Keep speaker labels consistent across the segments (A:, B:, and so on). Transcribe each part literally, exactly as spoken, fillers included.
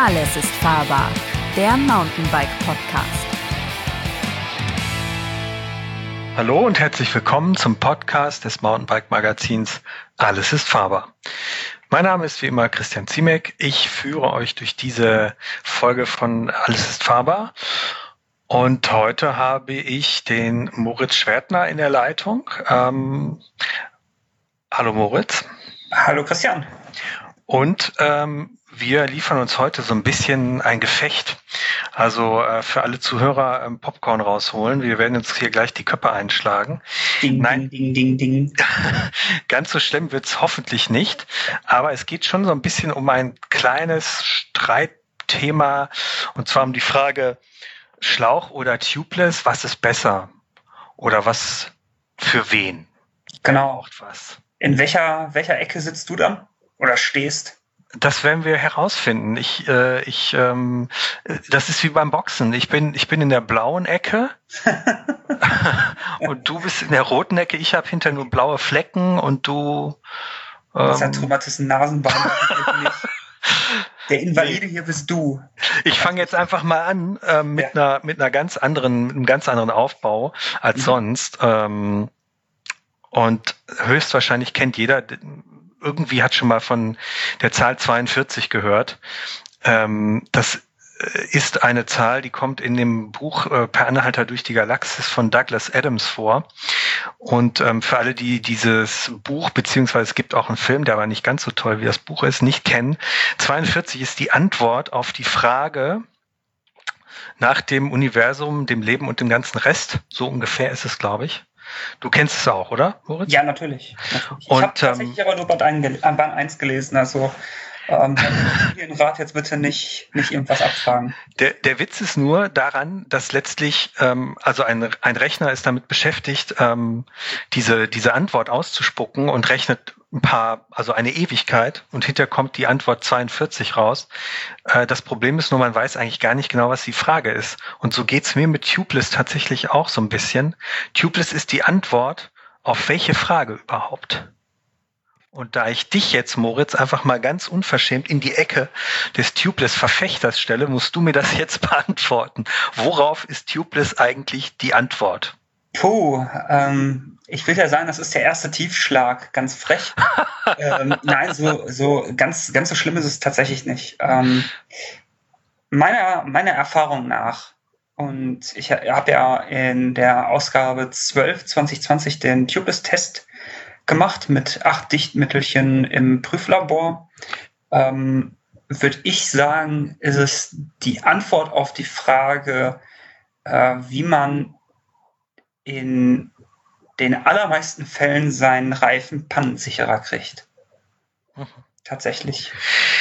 A: Alles ist fahrbar, der Mountainbike-Podcast.
B: Hallo und herzlich willkommen zum Podcast des Mountainbike-Magazins Alles ist fahrbar. Mein Name ist wie immer Christian Ziemek. Ich führe euch durch diese Folge von Alles ist fahrbar. Und heute habe ich den Moritz Schwertner in der Leitung. Ähm, hallo Moritz.
C: Hallo Christian.
B: Und ähm, wir liefern uns heute so ein bisschen ein Gefecht. Also äh, für alle Zuhörer ähm, Popcorn rausholen. Wir werden uns hier gleich die Köpfe einschlagen.
C: Ding,
B: Nein,
C: ding, ding, ding, ding.
B: Ganz so schlimm wird's hoffentlich nicht. Aber es geht schon so ein bisschen um ein kleines Streitthema. Und zwar um die Frage, Schlauch oder Tubeless, was ist besser? Oder was für wen?
C: Genau.
B: Wer braucht was?
C: In welcher, welcher Ecke sitzt du dann? Oder stehst?
B: Das werden wir herausfinden. Ich, äh, ich, ähm, das ist wie beim Boxen. Ich bin, ich bin in der blauen Ecke und du bist in der roten Ecke. Ich habe hinter nur blaue Flecken und du. Ähm,
C: Das hat Traumatis Nasenbein. Der Invalide nee. Hier bist du.
B: Ich fange jetzt einfach mal an äh, mit ja. einer, mit einer ganz anderen, mit einem ganz anderen Aufbau als mhm. sonst. Ähm, und höchstwahrscheinlich kennt jeder. Irgendwie hat schon mal von der Zahl zweiundvierzig gehört. Ähm, das ist eine Zahl, die kommt in dem Buch äh, Per Anhalter durch die Galaxis von Douglas Adams vor. Und ähm, für alle, die dieses Buch, beziehungsweise es gibt auch einen Film, der aber nicht ganz so toll wie das Buch ist, nicht kennen, zweiundvierzig ist die Antwort auf die Frage nach dem Universum, dem Leben und dem ganzen Rest. So ungefähr ist es, glaube ich. Du kennst es auch, oder, Moritz?
C: Ja, natürlich. natürlich. Ich
B: Und,
C: habe tatsächlich ähm, aber nur Band eins gelesen, also ähm, den Rat jetzt bitte nicht, nicht irgendwas abfragen.
B: Der, der Witz ist nur daran, dass letztlich, ähm, also ein, ein Rechner ist damit beschäftigt, ähm, diese, diese Antwort auszuspucken und rechnet ein paar, also eine Ewigkeit und hinterher kommt die Antwort zweiundvierzig raus. Äh, das Problem ist nur, man weiß eigentlich gar nicht genau, was die Frage ist. Und so geht's mir mit Tubeless tatsächlich auch so ein bisschen. Tubeless ist die Antwort auf welche Frage überhaupt? Und da ich dich jetzt, Moritz, einfach mal ganz unverschämt in die Ecke des Tubeless-Verfechters stelle, musst du mir das jetzt beantworten. Worauf ist Tubeless eigentlich die Antwort?
C: Puh, ähm, ich will ja sagen, das ist der erste Tiefschlag, ganz frech. ähm, nein, so, so ganz, ganz so schlimm ist es tatsächlich nicht. Ähm, meiner, meiner Erfahrung nach, und ich habe ja in der Ausgabe zwölf zwanzig zwanzig den Tubeless-Test gemacht mit acht Dichtmittelchen im Prüflabor, ähm, würde ich sagen, ist es die Antwort auf die Frage, äh, wie man in den allermeisten Fällen seinen Reifen pannensicherer kriegt. Mhm. Tatsächlich.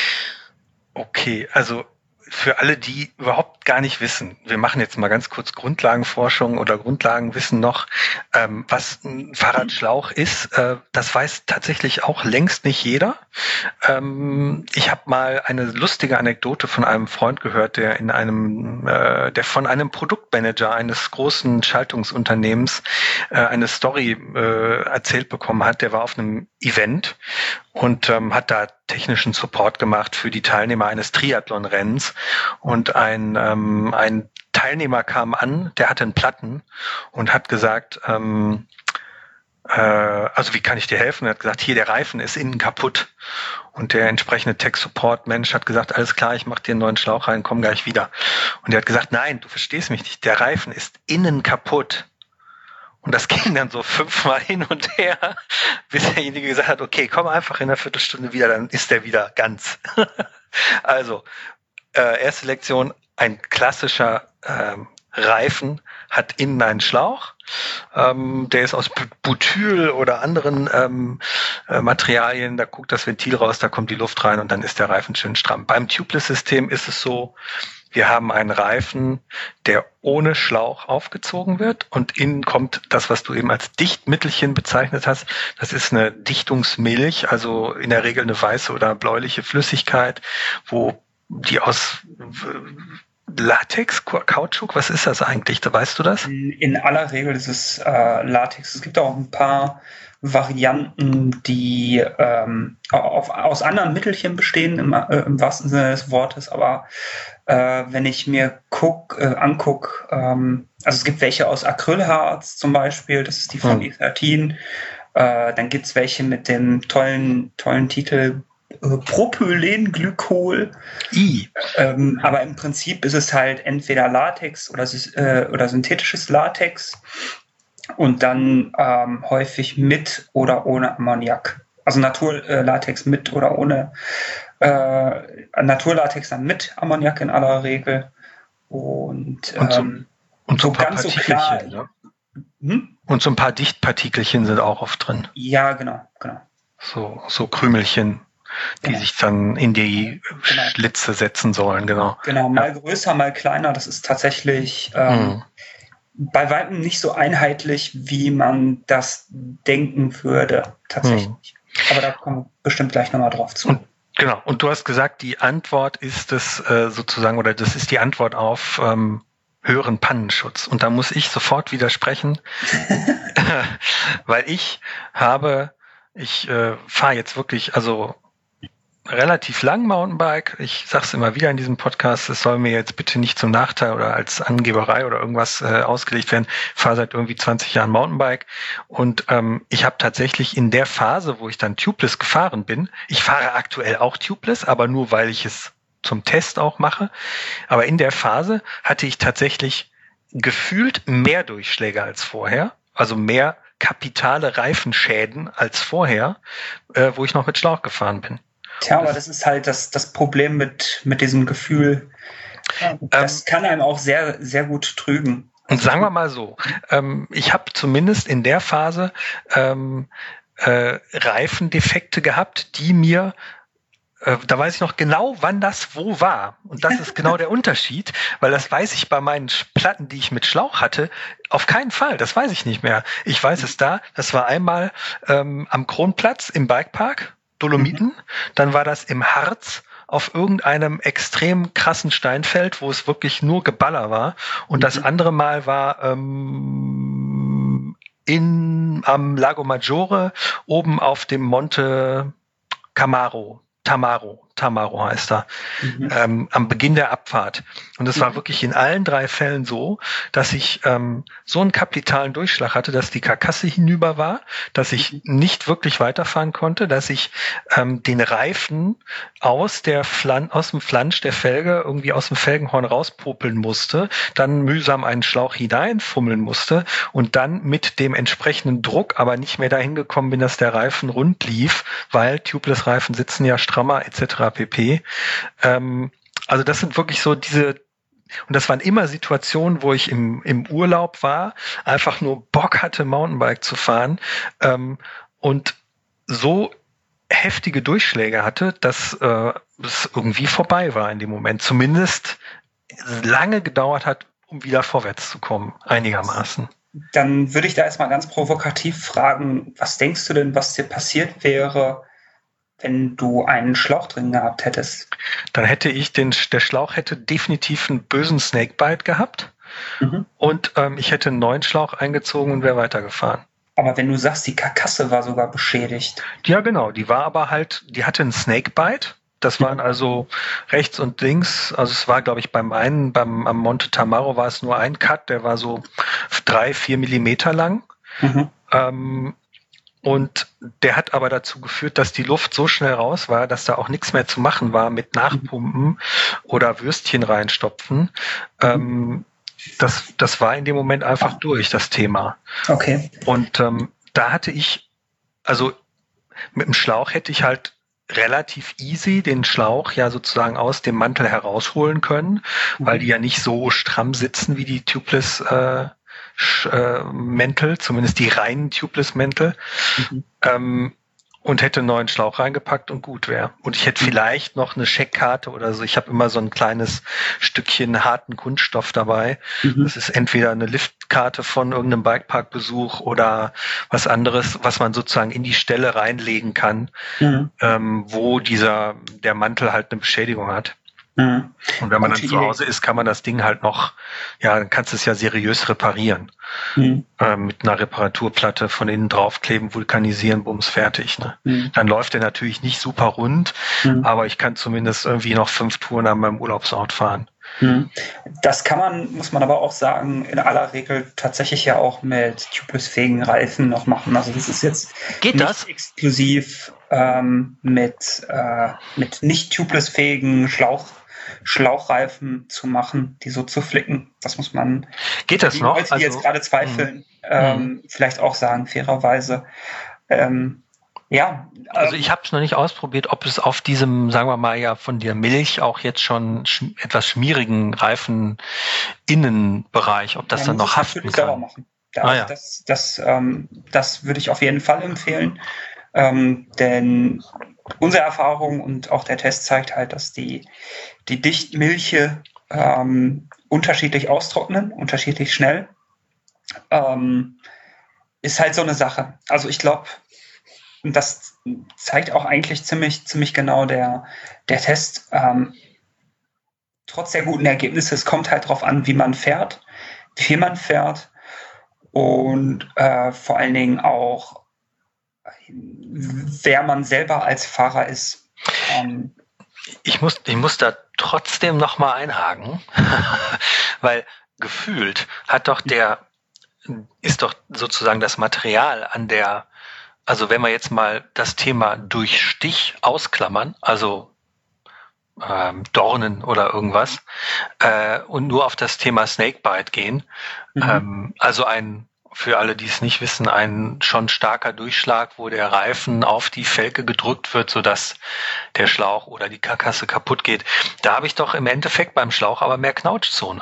B: Okay, also für alle, die überhaupt gar nicht wissen, wir machen jetzt mal ganz kurz Grundlagenforschung oder Grundlagenwissen noch, ähm, was ein Fahrradschlauch ist, äh, das weiß tatsächlich auch längst nicht jeder. Ähm, ich habe mal eine lustige Anekdote von einem Freund gehört, der in einem, äh, der von einem Produktmanager eines großen Schaltungsunternehmens äh, eine Story äh, erzählt bekommen hat. Der war auf einem Event und ähm, hat da technischen Support gemacht für die Teilnehmer eines Triathlon-Rennens. Und ein, ähm, ein Teilnehmer kam an, der hatte einen Platten und hat gesagt, ähm, äh, also wie kann ich dir helfen? Er hat gesagt, hier, der Reifen ist innen kaputt. Und der entsprechende Tech-Support-Mensch hat gesagt, alles klar, ich mache dir einen neuen Schlauch rein, komm gleich wieder. Und er hat gesagt, nein, du verstehst mich nicht, der Reifen ist innen kaputt. Und das ging dann so fünfmal hin und her, bis derjenige gesagt hat, okay, komm einfach in einer Viertelstunde wieder, dann ist der wieder ganz. Also, äh, erste Lektion, ein klassischer ähm, Reifen hat innen einen Schlauch. Ähm, der ist aus Butyl oder anderen ähm, äh, Materialien. Da guckt das Ventil raus, da kommt die Luft rein und dann ist der Reifen schön stramm. Beim Tubeless-System ist es so, wir haben einen Reifen, der ohne Schlauch aufgezogen wird und innen kommt das, was du eben als Dichtmittelchen bezeichnet hast. Das ist eine Dichtungsmilch, also in der Regel eine weiße oder bläuliche Flüssigkeit, wo die aus Latex, Kautschuk, was ist das eigentlich? Da weißt du das?
C: In aller Regel ist es äh, Latex. Es gibt auch ein paar Varianten, die ähm, auf, aus anderen Mittelchen bestehen, im, äh, im wahrsten Sinne des Wortes. Aber äh, wenn ich mir guck, äh, anguck, ähm, also es gibt welche aus Acrylharz zum Beispiel, das ist die von
B: Hm.
C: E dreizehn. Äh, dann gibt es welche mit dem tollen, tollen Titel äh, Propylenglykol.
B: I.
C: Ähm, aber im Prinzip ist es halt entweder Latex oder, äh, oder synthetisches Latex und dann ähm, häufig mit oder ohne Ammoniak. Also Naturlatex mit oder ohne äh, Naturlatex dann mit Ammoniak in aller Regel. Und,
B: Und so,
C: ähm,
B: und so
C: so
B: ein paar
C: ganz so klar.
B: Partikelchen, ne?
C: Hm?
B: Und so ein paar Dichtpartikelchen sind auch oft drin.
C: Ja, genau, genau.
B: So, so Krümelchen, die
C: Genau.
B: sich dann in die
C: Genau.
B: Schlitze setzen sollen, genau.
C: Genau, mal größer, mal kleiner. Das ist tatsächlich ähm,
B: Hm.
C: bei weitem nicht so einheitlich, wie man das denken würde, tatsächlich.
B: Hm.
C: Aber da kommen wir bestimmt gleich nochmal drauf zu.
B: Und, genau, und du hast gesagt, die Antwort ist es äh, sozusagen, oder das ist die Antwort auf ähm, höheren Pannenschutz. Und da muss ich sofort widersprechen, weil ich habe, ich äh, fahre jetzt wirklich, also relativ lang Mountainbike. Ich sage es immer wieder in diesem Podcast, es soll mir jetzt bitte nicht zum Nachteil oder als Angeberei oder irgendwas äh, ausgelegt werden. Ich fahre seit irgendwie zwanzig Jahren Mountainbike und ähm, ich habe tatsächlich in der Phase, wo ich dann tubeless gefahren bin, ich fahre aktuell auch tubeless, aber nur weil ich es zum Test auch mache. Aber in der Phase hatte ich tatsächlich gefühlt mehr Durchschläge als vorher, also mehr kapitale Reifenschäden als vorher, äh, wo ich noch mit Schlauch gefahren bin.
C: Tja, aber das ist halt das, das Problem mit, mit diesem Gefühl. Das ähm, kann einem auch sehr, sehr gut trügen.
B: Und sagen wir mal so, ähm, ich habe zumindest in der Phase ähm, äh, Reifendefekte gehabt, die mir, äh, da weiß ich noch genau, wann das wo war. Und das ist genau der Unterschied, weil das weiß ich bei meinen Platten, die ich mit Schlauch hatte, auf keinen Fall. Das weiß ich nicht mehr. Ich weiß es da, das war einmal ähm, am Kronplatz im Bikepark, Dolomiten, dann war das im Harz auf irgendeinem extrem krassen Steinfeld, wo es wirklich nur Geballer war. Und das andere Mal war ähm, in am Lago Maggiore oben auf dem Monte Camaro, Tamaro, Tamaro heißt er, mhm. ähm, am Beginn der Abfahrt. Und es war wirklich in allen drei Fällen so, dass ich ähm, so einen kapitalen Durchschlag hatte, dass die Karkasse hinüber war, dass ich nicht wirklich weiterfahren konnte, dass ich ähm, den Reifen aus der Flan- aus dem Flansch der Felge irgendwie aus dem Felgenhorn rauspopeln musste, dann mühsam einen Schlauch hineinfummeln musste und dann mit dem entsprechenden Druck aber nicht mehr dahin gekommen bin, dass der Reifen rund lief, weil Tubeless-Reifen sitzen ja strammer et cetera pp. Ähm, also das sind wirklich so diese, und das waren immer Situationen, wo ich im, im Urlaub war, einfach nur Bock hatte, Mountainbike zu fahren ähm, und so heftige Durchschläge hatte, dass äh, es irgendwie vorbei war in dem Moment. Zumindest lange gedauert hat, um wieder vorwärts zu kommen, einigermaßen.
C: Dann würde ich da erstmal ganz provokativ fragen, was denkst du denn, was dir passiert wäre, wenn du einen Schlauch drin gehabt hättest?
B: Dann hätte ich den, der Schlauch hätte definitiv einen bösen Snakebite gehabt mhm. und ähm, ich hätte einen neuen Schlauch eingezogen und wäre weitergefahren.
C: Aber wenn du sagst, die Karkasse war sogar beschädigt.
B: Ja, genau. Die war aber halt, die hatte einen Snakebite. Das waren also rechts und links. Also es war, glaube ich, beim einen, beim am Monte Tamaro war es nur ein Cut, der war so drei, vier Millimeter lang. Mhm. Ähm, Und der hat aber dazu geführt, dass die Luft so schnell raus war, dass da auch nichts mehr zu machen war mit Nachpumpen oder Würstchen reinstopfen. Mhm. Ähm, das, das war in dem Moment einfach durch, das Thema.
C: Okay. Und
B: ähm, da hatte ich, also mit dem Schlauch hätte ich halt relativ easy den Schlauch ja sozusagen aus dem Mantel herausholen können, mhm. weil die ja nicht so stramm sitzen wie die Tubeless äh, Äh, Mäntel, zumindest die reinen Tubeless-Mäntel, mhm. ähm, und hätte einen neuen Schlauch reingepackt und gut wäre. Und ich hätte vielleicht noch eine Scheckkarte oder so. Ich habe immer so ein kleines Stückchen harten Kunststoff dabei. Mhm. Das ist entweder eine Liftkarte von irgendeinem Bikepark-Besuch oder was anderes, was man sozusagen in die Stelle reinlegen kann, mhm. ähm, wo dieser der Mantel halt eine Beschädigung hat.
C: Mhm.
B: Und wenn man
C: Gute
B: dann zu
C: Idee.
B: Hause ist, kann man das Ding halt noch, ja, dann kannst du es ja seriös reparieren.
C: Mhm.
B: Äh, mit einer Reparaturplatte von innen draufkleben, vulkanisieren, bums, fertig. Ne?
C: Mhm.
B: Dann läuft der natürlich nicht super rund,
C: Mhm.
B: aber ich kann zumindest irgendwie noch fünf Touren an meinem Urlaubsort fahren.
C: Mhm. Das kann man, muss man aber auch sagen, in aller Regel tatsächlich ja auch mit tubeless-fähigen Reifen noch machen. Also das ist jetzt
B: Geht
C: nicht
B: das?
C: exklusiv ähm, mit, äh, mit nicht tubeless-fähigen Schlauch, Schlauchreifen zu machen, die so zu flicken. Das muss man
B: Geht das
C: die
B: noch?
C: Leute, die jetzt gerade zweifeln, ähm, vielleicht auch sagen, fairerweise. Ähm, ja.
B: Also
C: ähm,
B: ich habe es noch nicht ausprobiert, ob es auf diesem, sagen wir mal ja, von der Milch auch jetzt schon schm etwas schmierigen Reifen Innenbereich, ob das
C: man
B: dann
C: muss
B: noch
C: es
B: haften
C: natürlich selber
B: kann.
C: machen. Da,
B: Ah,
C: also
B: ja.
C: das, das, ähm, das würde ich auf jeden Fall empfehlen. Ähm, denn unsere Erfahrung und auch der Test zeigt halt, dass die, die Dichtmilche ähm, unterschiedlich austrocknen, unterschiedlich schnell. Ähm, ist halt so eine Sache. Also ich glaube, das zeigt auch eigentlich ziemlich, ziemlich genau der, der Test. Ähm, trotz der guten Ergebnisse, es kommt halt darauf an, wie man fährt, wie viel man fährt und äh, vor allen Dingen auch, wer man selber als Fahrer ist. Ähm,
B: Ich muss, ich muss da trotzdem noch mal einhaken, weil gefühlt hat doch der, ist doch sozusagen das Material an der, also wenn wir jetzt mal das Thema durch Stich ausklammern, also ähm, Dornen oder irgendwas, äh, und nur auf das Thema Snakebite gehen,
C: mhm.
B: ähm, also ein, für alle, die es nicht wissen, ein schon starker Durchschlag, wo der Reifen auf die Felge gedrückt wird, sodass der Schlauch oder die Karkasse kaputt geht. Da habe ich doch im Endeffekt beim Schlauch aber mehr Knautschzone,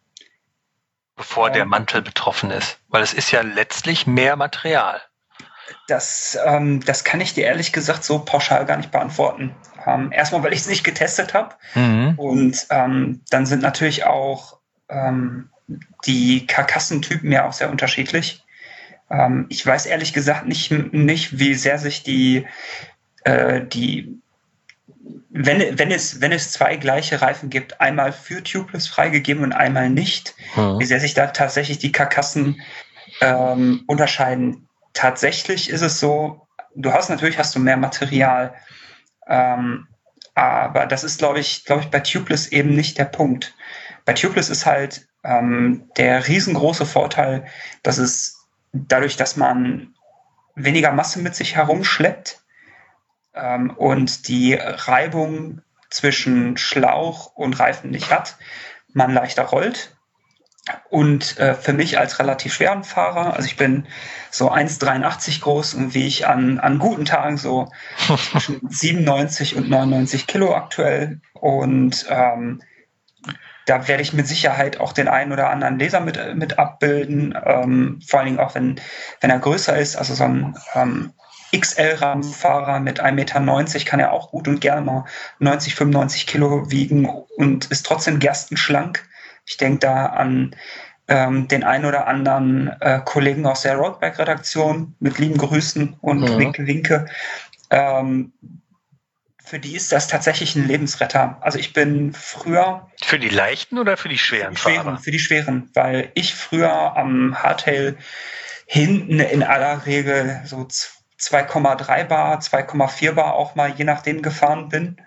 B: bevor
C: Ähm,
B: der Mantel betroffen ist. Weil es ist ja letztlich mehr Material.
C: Das, ähm, das kann ich dir ehrlich gesagt so pauschal gar nicht beantworten. Ähm, erstmal, weil ich es nicht getestet habe.
B: Mhm.
C: Und ähm, dann sind natürlich auch ähm, die Karkassentypen ja auch sehr unterschiedlich. Ähm, ich weiß ehrlich gesagt nicht, nicht wie sehr sich die, äh, die wenn, wenn, es, wenn es zwei gleiche Reifen gibt, einmal für Tubeless freigegeben und einmal nicht,
B: Mhm.
C: wie sehr sich da tatsächlich die Karkassen ähm, unterscheiden. Tatsächlich ist es so, du hast natürlich hast du mehr Material, ähm, aber das ist, glaube ich, glaube ich, bei Tubeless eben nicht der Punkt. Bei Tubeless ist halt ähm, der riesengroße Vorteil, dass es dadurch, dass man weniger Masse mit sich herumschleppt ähm, und die Reibung zwischen Schlauch und Reifen nicht hat, man leichter rollt. Und äh, für mich als relativ schweren Fahrer, also ich bin so eins Komma dreiundachtzig groß und wie ich an, an guten Tagen so zwischen siebenundneunzig und neunundneunzig Kilo aktuell. Und ähm, da werde ich mit Sicherheit auch den einen oder anderen Laser mit, mit abbilden. Ähm, vor allen Dingen auch, wenn, wenn er größer ist. Also so ein ähm, X L-Rahmenfahrer mit ein Meter neunzig kann er auch gut und gerne mal neunzig, fünfundneunzig Kilo wiegen und ist trotzdem gerstenschlank. Ich denke da an ähm, den einen oder anderen äh, Kollegen aus der Roadbike-Redaktion mit lieben Grüßen und
B: Mhm.
C: Winke, Winke. Ähm, für die ist das tatsächlich ein Lebensretter. Also ich bin früher...
B: Für die leichten oder für die schweren,
C: für die schweren
B: Fahrer?
C: Für die schweren, weil ich früher am Hardtail hinten in aller Regel so zwei Komma drei Bar, zwei Komma vier Bar auch mal je nachdem gefahren bin.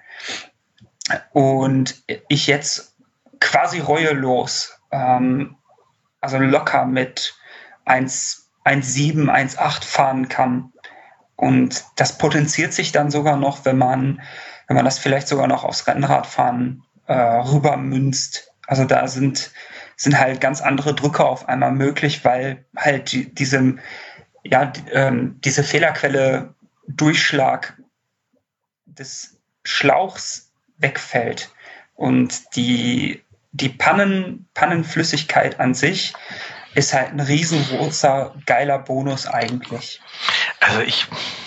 C: Und ich jetzt quasi reuelos, ähm, also locker mit eins Komma sieben, eins Komma acht fahren kann. Und das potenziert sich dann sogar noch, wenn man, wenn man das vielleicht sogar noch aufs Rennradfahren äh, rübermünzt. Also da sind, sind halt ganz andere Drücke auf einmal möglich, weil halt die, diese, ja, die, ähm, diese Fehlerquelle Durchschlag des Schlauchs wegfällt. Und die, die Pannen, Pannenflüssigkeit an sich ist halt ein riesengroßer, geiler Bonus eigentlich.
B: Also ich,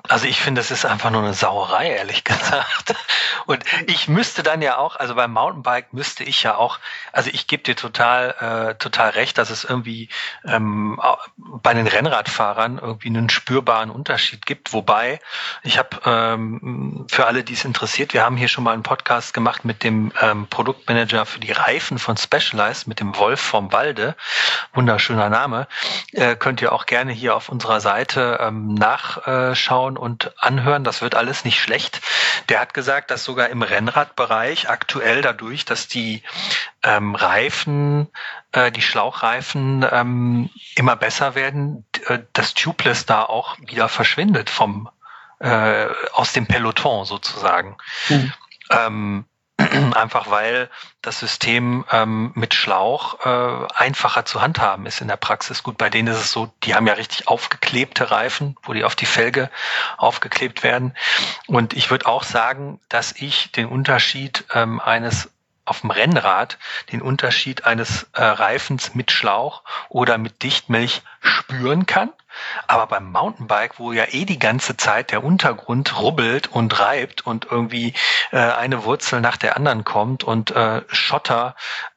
B: Also ich finde, es ist einfach nur eine Sauerei, ehrlich gesagt. Und ich müsste dann ja auch, also beim Mountainbike müsste ich ja auch, also ich gebe dir total, äh, total recht, dass es irgendwie ähm, bei den Rennradfahrern irgendwie einen spürbaren Unterschied gibt. Wobei, ich habe ähm, für alle, die es interessiert, wir haben hier schon mal einen Podcast gemacht mit dem ähm, Produktmanager für die Reifen von Specialized, mit dem Wolf vom Walde. Wunderschöner Name. Äh, könnt ihr auch gerne hier auf unserer Seite ähm, nachschauen und anhören. Das wird alles nicht schlecht. Der hat gesagt, dass sogar im Rennradbereich aktuell dadurch, dass die ähm, Reifen, äh, die Schlauchreifen ähm, immer besser werden, äh, das Tubeless da auch wieder verschwindet vom äh, aus dem Peloton sozusagen. Mhm. Ähm, Einfach weil das System ähm, mit Schlauch äh, einfacher zu handhaben ist in der Praxis. Gut, bei denen ist es so, die haben ja richtig aufgeklebte Reifen, wo die auf die Felge aufgeklebt werden. Und ich würde auch sagen, dass ich den Unterschied ähm, eines auf dem Rennrad, den Unterschied eines äh, Reifens mit Schlauch oder mit Dichtmilch spüren kann. Aber beim Mountainbike, wo ja eh die ganze Zeit der Untergrund rubbelt und reibt und irgendwie äh, eine Wurzel nach der anderen kommt und äh, Schotter,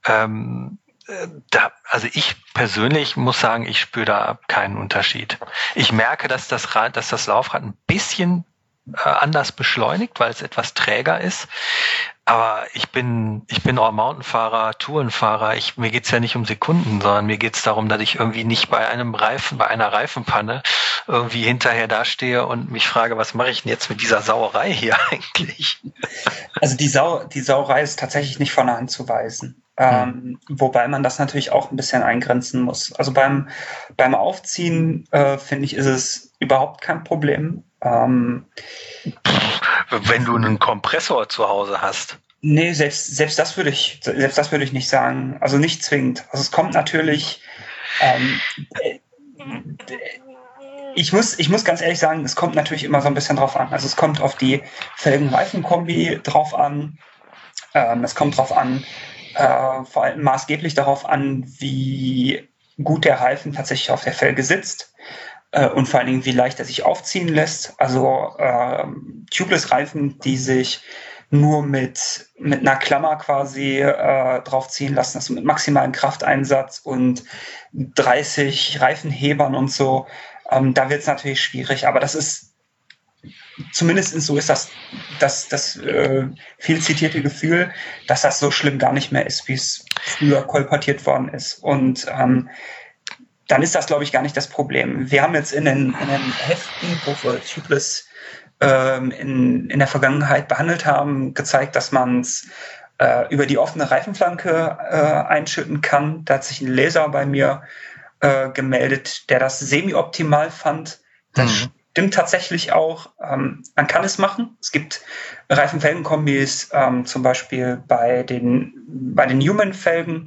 B: ähm, äh, da, also ich persönlich muss sagen, ich spüre da keinen Unterschied. Ich merke, dass das Rad, dass das Laufrad ein bisschen äh, anders beschleunigt, weil es etwas träger ist. Aber ich bin, ich bin All-Mountain-Fahrer, Tourenfahrer. Ich, mir geht's ja nicht um Sekunden, sondern mir geht's darum, dass ich irgendwie nicht bei einem Reifen, bei einer Reifenpanne irgendwie hinterher dastehe und mich frage, was mache ich denn jetzt mit dieser Sauerei hier eigentlich?
C: Also die Sau, die Sauerei ist tatsächlich nicht von der Hand zu weisen. Ähm, hm. Wobei man das natürlich auch ein bisschen eingrenzen muss. Also beim, beim Aufziehen, äh, finde ich, ist es überhaupt kein Problem. Ähm,
B: Wenn du einen Kompressor zu Hause hast.
C: Nee, selbst, selbst das würde ich, selbst das würde ich nicht sagen. Also nicht zwingend. Also es kommt natürlich, ähm, ich muss, ich muss ganz ehrlich sagen, es kommt natürlich immer so ein bisschen drauf an. Also es kommt auf die Felgen-Reifen-Kombi drauf an. Ähm, es kommt drauf an, äh, vor allem maßgeblich darauf an, wie gut der Reifen tatsächlich auf der Felge sitzt. Und vor allen Dingen, wie leicht er sich aufziehen lässt. Also äh, Tubeless-Reifen, die sich nur mit, mit einer Klammer quasi äh, draufziehen lassen, also mit maximalen Krafteinsatz und dreißig Reifenhebern und so, ähm, da wird es natürlich schwierig. Aber das ist, zumindest so ist das das, das äh, viel zitierte Gefühl, dass das so schlimm gar nicht mehr ist, wie es früher kolportiert worden ist. Und ähm, dann ist das, glaube ich, gar nicht das Problem. Wir haben jetzt in den, in den Heften, wo wir Tubeless ähm, in, in der Vergangenheit behandelt haben, gezeigt, dass man es äh, über die offene Reifenflanke äh, einschütten kann. Da hat sich ein Leser bei mir äh, gemeldet, der das semi-optimal fand. Das mhm. stimmt tatsächlich auch. Ähm, man kann es machen. Es gibt Reifen-Felgen-Kombis, ähm, zum Beispiel bei den, bei den Newman-Felgen,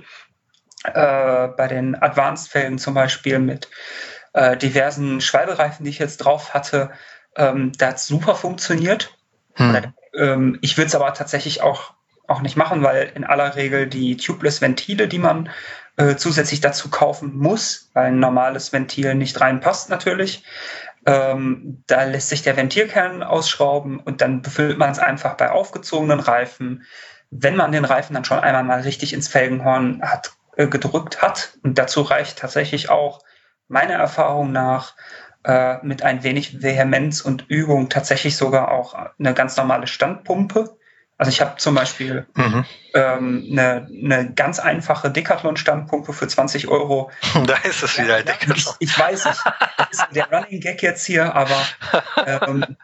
C: Äh, bei den Advanced-Felgen zum Beispiel mit äh, diversen Schwalbereifen, die ich jetzt drauf hatte, ähm, da hat es super funktioniert. Hm. Oder, ähm, ich würde es aber tatsächlich auch, auch nicht machen, weil in aller Regel die Tubeless-Ventile, die man äh, zusätzlich dazu kaufen muss, weil ein normales Ventil nicht reinpasst natürlich, ähm, da lässt sich der Ventilkern ausschrauben und dann befüllt man es einfach bei aufgezogenen Reifen. Wenn man den Reifen dann schon einmal mal richtig ins Felgenhorn hat, gedrückt hat. Und dazu reicht tatsächlich auch meiner Erfahrung nach äh, mit ein wenig Vehemenz und Übung tatsächlich sogar auch eine ganz normale Standpumpe. Also ich habe zum Beispiel mhm. ähm, eine, eine ganz einfache Decathlon-Standpumpe für zwanzig Euro.
B: Da ist es wieder, ja, Decathlon.
C: Ich, ich weiß nicht, das ist der Running Gag jetzt hier, aber ähm,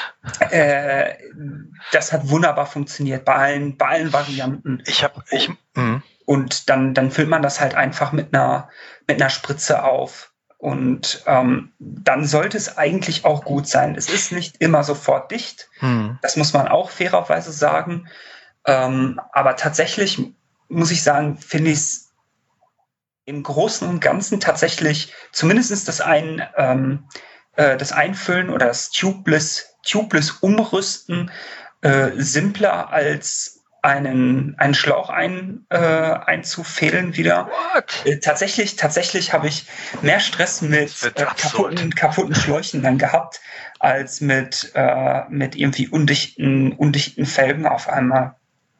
C: äh, das hat wunderbar funktioniert bei allen, bei allen Varianten.
B: Ich habe... Ich, mh.
C: Und dann, dann füllt man das halt einfach mit einer, mit einer Spritze auf. Und ähm, dann sollte es eigentlich auch gut sein. Es ist nicht immer sofort dicht. Hm. Das muss man auch fairerweise sagen. Ähm, aber tatsächlich muss ich sagen, finde ich es im Großen und Ganzen tatsächlich zumindest das, ein, ähm, äh, das Einfüllen oder das Tubeless, Tubeless Umrüsten äh, simpler als einen, einen Schlauch ein, äh, einzufädeln wieder.
B: What?
C: Äh, tatsächlich, tatsächlich habe ich mehr Stress mit äh, kaputten, kaputten Schläuchen dann gehabt, als mit, äh, mit irgendwie undichten, undichten Felgen auf einmal.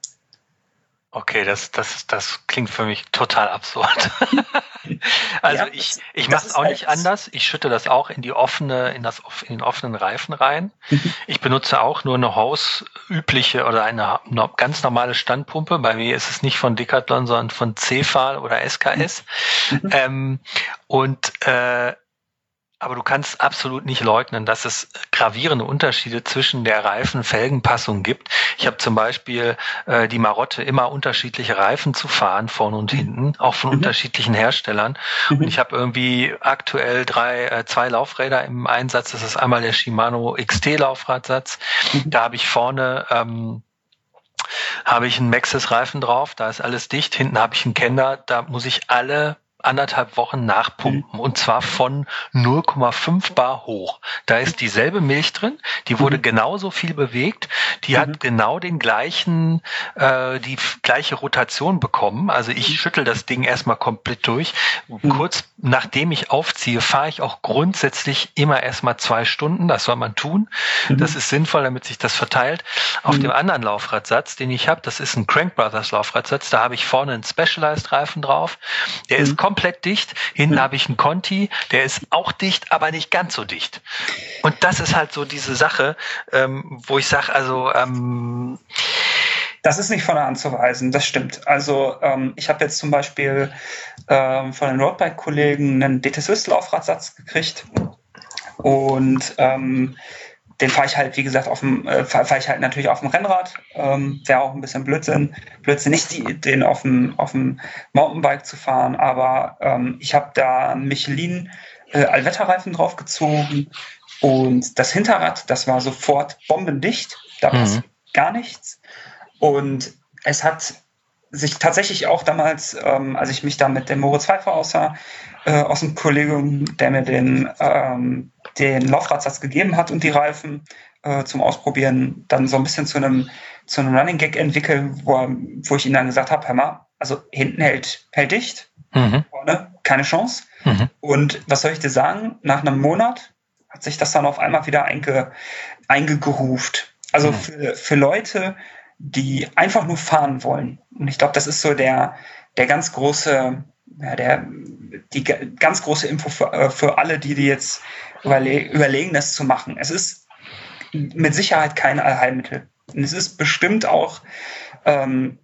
B: Okay, das, das, das klingt für mich total absurd. Also
C: Ja,
B: ich,
C: das-
B: ich
C: das
B: mache es
C: ist
B: auch
C: halt-
B: nicht anders. Ich schütte das auch in die offene, in das in den offenen Reifen rein.
C: Mhm.
B: Ich benutze auch nur eine hausübliche oder eine no- ganz normale Standpumpe. Bei mir ist es nicht von Decathlon, sondern von Cefal oder S K S.
C: Mhm.
B: Ähm, und äh, aber du kannst absolut nicht leugnen, dass es gravierende Unterschiede zwischen der Reifen-Felgenpassung gibt. Ich habe zum Beispiel äh, die Marotte, immer unterschiedliche Reifen zu fahren, vorne und hinten, auch von
C: Mhm.
B: unterschiedlichen Herstellern.
C: Mhm.
B: Und ich habe irgendwie aktuell drei, äh, zwei Laufräder im Einsatz. Das ist einmal der Shimano X T-Laufradsatz.
C: Mhm.
B: Da habe ich vorne ähm, habe ich einen Maxxis-Reifen drauf, da ist alles dicht. Hinten habe ich einen Kender, da muss ich alle anderthalb Wochen nachpumpen, und zwar von null Komma fünf bar hoch. Da ist dieselbe Milch drin, die wurde
C: Mhm.
B: genauso viel bewegt, die
C: Mhm.
B: hat genau den gleichen, äh, die f- gleiche Rotation bekommen. Also ich schüttel das Ding erstmal komplett durch. Kurz nachdem ich aufziehe, fahre ich auch grundsätzlich immer erstmal zwei Stunden. Das soll man tun.
C: Mhm.
B: Das ist sinnvoll, damit sich das verteilt. Auf
C: Mhm.
B: dem anderen Laufradsatz, den ich habe, das ist ein Crank Brothers Laufradsatz, da habe ich vorne einen Specialized Reifen drauf. Der ist
C: Mhm.
B: komplett dicht. Hinten
C: Mhm.
B: habe ich einen Conti, der ist auch dicht, aber nicht ganz so dicht. Und das ist halt so diese Sache, ähm, wo ich sage, also ähm,
C: Das ist nicht von der Hand zu weisen, das stimmt. Also ähm, ich habe jetzt zum Beispiel ähm, von den Roadbike-Kollegen einen D T Swiss-Laufradsatz gekriegt, und ähm, den fahre ich halt, wie gesagt, auf dem, äh, fahre fahr ich halt natürlich auf dem Rennrad. Ähm, Wäre auch ein bisschen Blödsinn, Blödsinn nicht die, den auf dem, auf dem Mountainbike zu fahren, aber ähm, ich habe da einen Michelin äh, Allwetterreifen draufgezogen, und das Hinterrad, das war sofort bombendicht, da
B: Mhm.
C: passiert gar nichts. Und es hat sich tatsächlich auch damals, ähm, als ich mich da mit dem Moritz Pfeiffer außer, äh, aus dem Kollegium, der mir den, ähm, den Laufradsatz gegeben hat und die Reifen äh, zum Ausprobieren, dann so ein bisschen zu einem, zu einem Running Gag entwickelt, wo, er- wo ich ihm dann gesagt habe, hör mal, also hinten hält, hält dicht,
B: mhm,
C: vorne keine Chance.
B: mhm.
C: Und was soll ich dir sagen? Nach einem Monat hat sich das dann auf einmal wieder einge, eingegroovt. Also
B: Mhm.
C: für, für Leute, die einfach nur fahren wollen. Und ich glaube, das ist so der, der ganz große, ja, der, die ga- ganz große Info für, äh, für alle, die, die jetzt überle überlegen, das zu machen. Es ist mit Sicherheit kein Allheilmittel. Und es ist bestimmt auch ähm,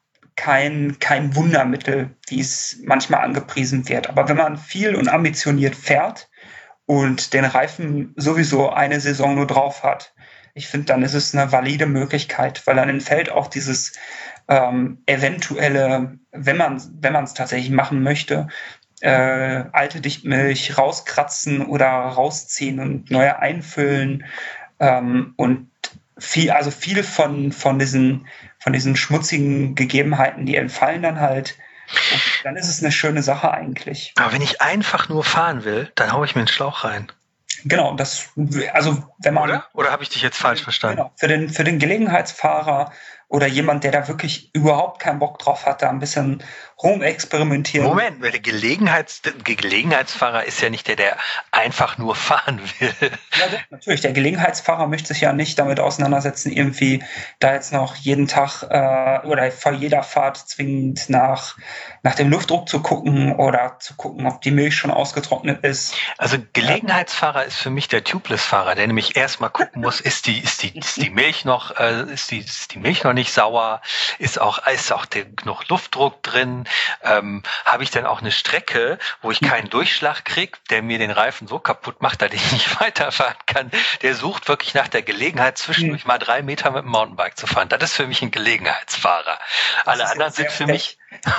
C: kein, kein Wundermittel, wie es manchmal angepriesen wird. Aber wenn man viel und ambitioniert fährt und den Reifen sowieso eine Saison nur drauf hat, ich finde, dann ist es eine valide Möglichkeit, weil dann entfällt auch dieses ähm, eventuelle, wenn man wenn man es tatsächlich machen möchte, äh, alte Dichtmilch rauskratzen oder rausziehen und neue einfüllen, ähm, und viel, also viel von von diesen von diesen schmutzigen Gegebenheiten, die entfallen dann halt. Und dann ist es eine schöne Sache eigentlich.
B: Aber wenn ich einfach nur fahren will, dann haue ich mir einen Schlauch rein.
C: Genau, das, also wenn man
B: Oder? Oder habe ich dich jetzt falsch verstanden?
C: Genau, für den, für den Gelegenheitsfahrer oder jemand, der da wirklich überhaupt keinen Bock drauf hat, da ein bisschen rumexperimentieren.
B: Moment, weil der Gelegenheits, der Gelegenheitsfahrer ist ja nicht der, der einfach nur fahren will.
C: Ja, doch, natürlich. Der Gelegenheitsfahrer möchte sich ja nicht damit auseinandersetzen, irgendwie da jetzt noch jeden Tag äh, oder vor jeder Fahrt zwingend nach, nach dem Luftdruck zu gucken oder zu gucken, ob die Milch schon ausgetrocknet ist.
B: Also Gelegenheitsfahrer ist für mich der Tubeless-Fahrer, der nämlich erstmal gucken muss, ist die, ist die, ist die Milch noch, äh, ist die, ist die Milch noch nicht sauer, ist auch, ist auch der, genug Luftdruck drin, ähm, habe ich dann auch eine Strecke, wo ich keinen Durchschlag kriege, der mir den Reifen so kaputt macht, dass ich nicht weiterfahren kann. Der sucht wirklich nach der Gelegenheit, zwischendurch mal drei Meter mit dem Mountainbike zu fahren. Das ist für mich ein Gelegenheitsfahrer. Alle
C: ist
B: anderen
C: jetzt
B: sind
C: sehr
B: für mich,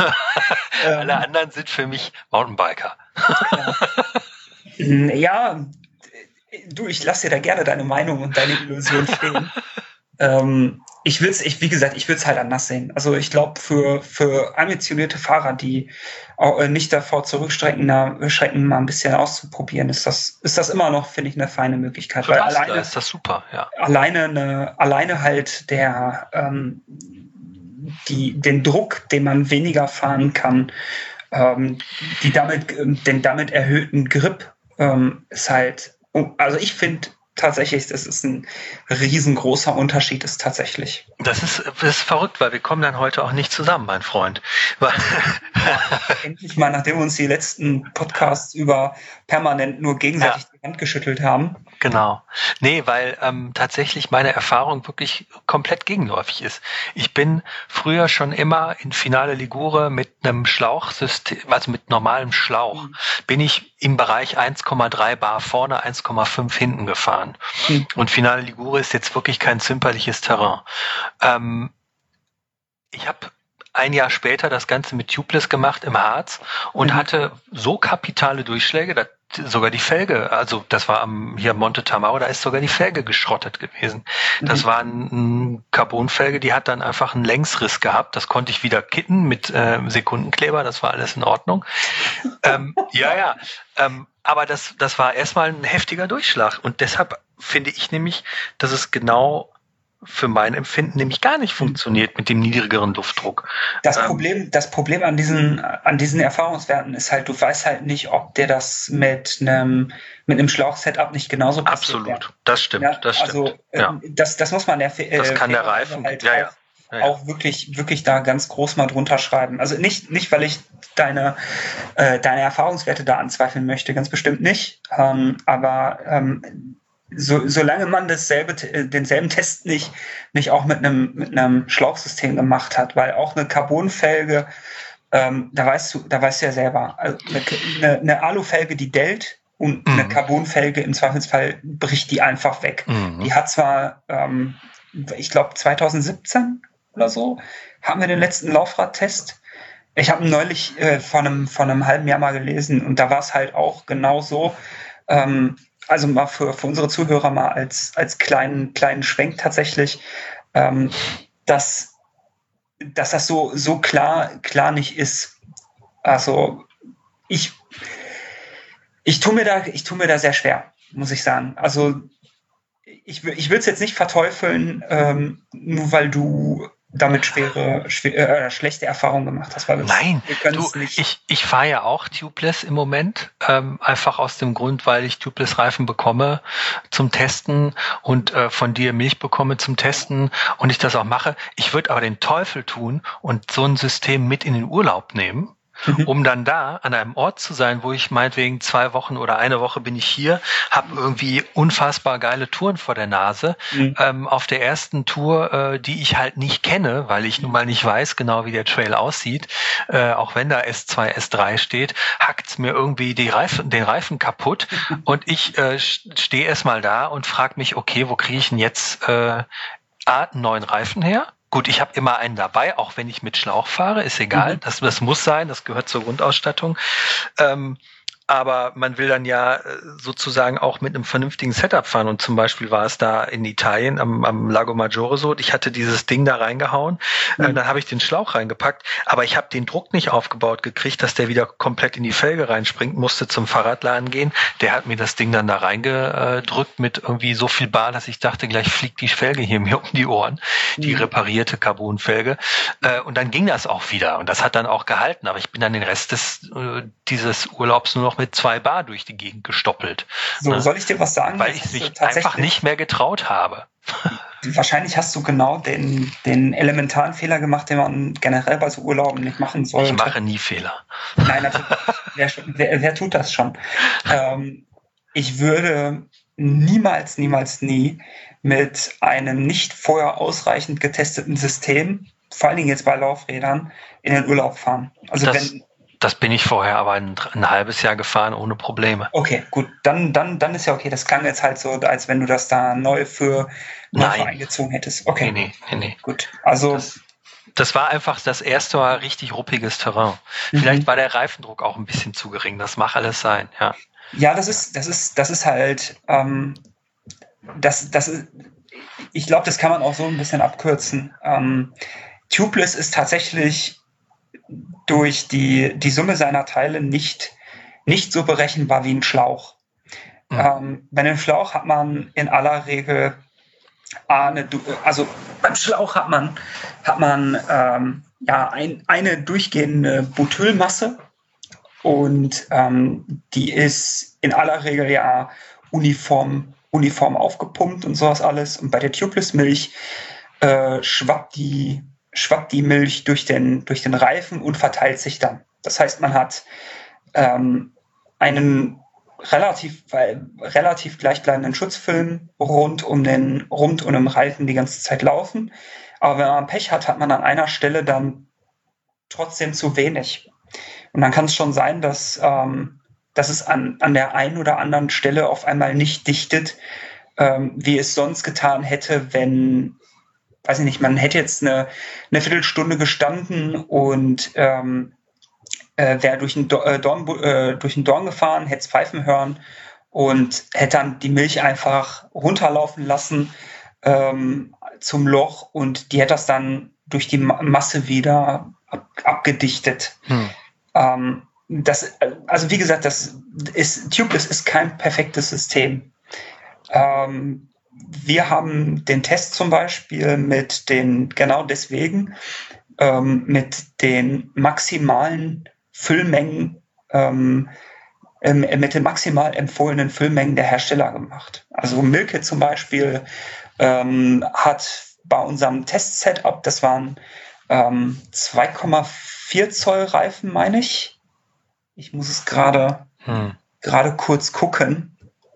B: alle anderen sind für mich Mountainbiker.
C: Ja, du, ich lasse dir da gerne deine Meinung und deine Illusion stehen. ähm, ich will es, ich, wie gesagt, ich will es halt anders sehen. Also ich glaube, für, für ambitionierte Fahrer, die auch, äh, nicht davor zurückschrecken, da, schrecken, mal ein bisschen auszuprobieren, ist das, ist das immer noch, finde ich, eine feine Möglichkeit.
B: Für
C: Weil
B: Bastler
C: alleine,
B: ist das super, ja.
C: alleine, eine, alleine halt der, ähm, die, den Druck, den man weniger fahren kann, ähm, die damit, den damit erhöhten Grip ähm, ist halt, also ich finde tatsächlich, das ist ein riesengroßer Unterschied, ist tatsächlich.
B: Das ist, das ist verrückt, weil wir kommen dann heute auch nicht zusammen, mein Freund.
C: Ja, endlich mal, nachdem wir uns die letzten Podcasts über permanent nur gegenseitig ja. die Hand geschüttelt haben.
B: Genau. Nee, weil ähm, tatsächlich meine Erfahrung wirklich komplett gegenläufig ist. Ich bin früher schon immer in Finale Ligure mit einem Schlauchsystem, also mit normalem Schlauch, mhm. bin ich im Bereich eins Komma drei Bar vorne, eins Komma fünf hinten gefahren. Mhm. Und Finale Ligure ist jetzt wirklich kein zimperliches Terrain. Ähm, ich habe ein Jahr später das Ganze mit Tubeless gemacht im Harz und mhm. hatte so kapitale Durchschläge, dass sogar die Felge, also das war am hier Monte Tamaro, da ist sogar die Felge geschrottet gewesen. Das mhm. war ein, ein Carbonfelge, die hat dann einfach einen Längsriss gehabt. Das konnte ich wieder kitten mit äh, Sekundenkleber, das war alles in Ordnung. ähm, ja, ja. Ähm, aber das, das war erstmal ein heftiger Durchschlag. Und deshalb finde ich nämlich, dass es genau für mein Empfinden nämlich gar nicht funktioniert mit dem niedrigeren Luftdruck.
C: Das ähm, Problem, das Problem an diesen, an diesen Erfahrungswerten ist halt, du weißt halt nicht, ob dir das mit einem, mit einem Schlauch-Setup nicht genauso passiert.
B: Absolut, wäre. Das stimmt, ja, das stimmt.
C: Also, ja. das, das muss man der, äh,
B: das kann der Reifen,
C: halt
B: ja,
C: auch,
B: ja. Ja, ja.
C: auch wirklich, wirklich da ganz groß mal drunter schreiben. Also nicht, nicht, weil ich deine, äh, deine Erfahrungswerte da anzweifeln möchte, ganz bestimmt nicht. Ähm, aber, ähm, So, solange man dasselbe, denselben Test nicht, nicht auch mit einem, mit einem Schlauchsystem gemacht hat, weil auch eine Carbonfelge, ähm, da weißt du, da weißt du ja selber, also eine, eine Alufelge, die dellt und mhm. eine Carbonfelge im Zweifelsfall bricht die einfach weg. Mhm. Die hat zwar, ähm, ich glaube zwanzig siebzehn oder so, haben wir den letzten Laufradtest. Ich habe neulich äh, vor einem, vor einem halben Jahr mal gelesen und da war es halt auch genau so, ähm, also mal für, für unsere Zuhörer mal als, als kleinen, kleinen Schwenk tatsächlich, ähm, dass, dass das so, so klar, klar nicht ist. Also ich, ich tue mir da, ich tue mir da sehr schwer, muss ich sagen. Also ich, ich will es jetzt nicht verteufeln, ähm, nur weil du damit schwere, schwere äh, schlechte Erfahrungen gemacht hast. Weil
B: Nein, du, ich, ich fahre ja auch Tubeless im Moment, ähm, einfach aus dem Grund, weil ich Tubeless-Reifen bekomme zum Testen und äh, von dir Milch bekomme zum Testen und ich das auch mache. Ich würde aber den Teufel tun und so ein System mit in den Urlaub nehmen, mhm. um dann da an einem Ort zu sein, wo ich meinetwegen zwei Wochen oder eine Woche bin ich hier, habe irgendwie unfassbar geile Touren vor der Nase. Mhm. Ähm, auf der ersten Tour, äh, die ich halt nicht kenne, weil ich nun mal nicht weiß genau, wie der Trail aussieht, äh, auch wenn da S zwei, S drei steht, hackt's mir irgendwie die Reifen, den Reifen kaputt und ich äh, stehe erstmal da und frage mich, okay, wo kriege ich denn jetzt äh, A, einen neuen Reifen her? Gut, ich habe immer einen dabei, auch wenn ich mit Schlauch fahre, ist egal. Mhm. Das, das muss sein, das gehört zur Grundausstattung. Ähm, aber man will dann ja sozusagen auch mit einem vernünftigen Setup fahren. Und zum Beispiel war es da in Italien am, am Lago Maggiore so. Ich hatte dieses Ding da reingehauen, mhm. äh, dann habe ich den Schlauch reingepackt, aber ich habe den Druck nicht aufgebaut gekriegt, dass der wieder komplett in die Felge reinspringt, musste zum Fahrradladen gehen. Der hat mir das Ding dann da reingedrückt mit irgendwie so viel Bar, dass ich dachte, gleich fliegt die Felge hier mir um die Ohren, mhm. die reparierte Carbonfelge. Äh, und dann ging das auch wieder und das hat dann auch gehalten. Aber ich bin dann den Rest des äh, dieses Urlaubs nur noch mit zwei Bar durch die Gegend gestoppelt.
C: So, ne? Soll ich dir was sagen?
B: Weil ich mich einfach nicht mehr getraut habe.
C: Wahrscheinlich hast du genau den, den elementaren Fehler gemacht, den man generell bei so Urlauben nicht machen sollte.
B: Ich mache nie Fehler.
C: Nein, natürlich. wer, wer, wer tut das schon? Ähm, ich würde niemals, niemals, nie mit einem nicht vorher ausreichend getesteten System, vor allen Dingen jetzt bei Laufrädern, in den Urlaub fahren. Also
B: das
C: wenn
B: Das bin ich vorher aber ein, ein halbes Jahr gefahren ohne Probleme.
C: Okay, gut, dann, dann, dann ist ja okay. Das klang jetzt halt so, als wenn du das da neu für, neu für eingezogen hättest. Okay.
B: Nee, nee, nee, nee.
C: Gut, also.
B: Das, das war einfach das erste Mal richtig ruppiges Terrain. Vielleicht mhm. war der Reifendruck auch ein bisschen zu gering. Das mag alles sein, ja.
C: Ja, das ist, das ist, das ist halt, ähm, das, das ist, ich glaube, das kann man auch so ein bisschen abkürzen. Ähm, Tubeless ist tatsächlich durch die, die Summe seiner Teile nicht, nicht so berechenbar wie ein Schlauch. Mhm. Ähm, bei einem Schlauch hat man in aller Regel eine, also beim Schlauch hat man, hat man ähm, ja ein, eine durchgehende Butylmasse und ähm, die ist in aller Regel ja uniform, uniform aufgepumpt und sowas alles. Und bei der Tubeless-Milch äh, schwappt die, schwappt die Milch durch den, durch den Reifen und verteilt sich dann. Das heißt, man hat ähm, einen relativ, weil, relativ gleichbleibenden Schutzfilm rund um den, rund um den Reifen die ganze Zeit laufen. Aber wenn man Pech hat, hat man an einer Stelle dann trotzdem zu wenig. Und dann kann es schon sein, dass, ähm, dass es an, an der einen oder anderen Stelle auf einmal nicht dichtet, ähm, wie es sonst getan hätte, wenn, weiß ich nicht, man hätte jetzt eine, eine Viertelstunde gestanden und ähm, äh, wäre durch den Dorn, äh, durch den Dorn gefahren, hätte es pfeifen hören und hätte dann die Milch einfach runterlaufen lassen ähm, zum Loch und die hätte das dann durch die Masse wieder ab, abgedichtet. Hm. Ähm, das, also wie gesagt, das ist, Tubeless ist kein perfektes System. Ähm, wir haben den Test zum Beispiel mit den, genau deswegen, ähm, mit den maximalen Füllmengen, ähm, äh, mit den maximal empfohlenen Füllmengen der Hersteller gemacht. Also Milke zum Beispiel ähm, hat bei unserem Test-Setup, das waren ähm, zwei Komma vier Zoll Reifen, meine ich. Ich muss es gerade hm. gerade kurz gucken.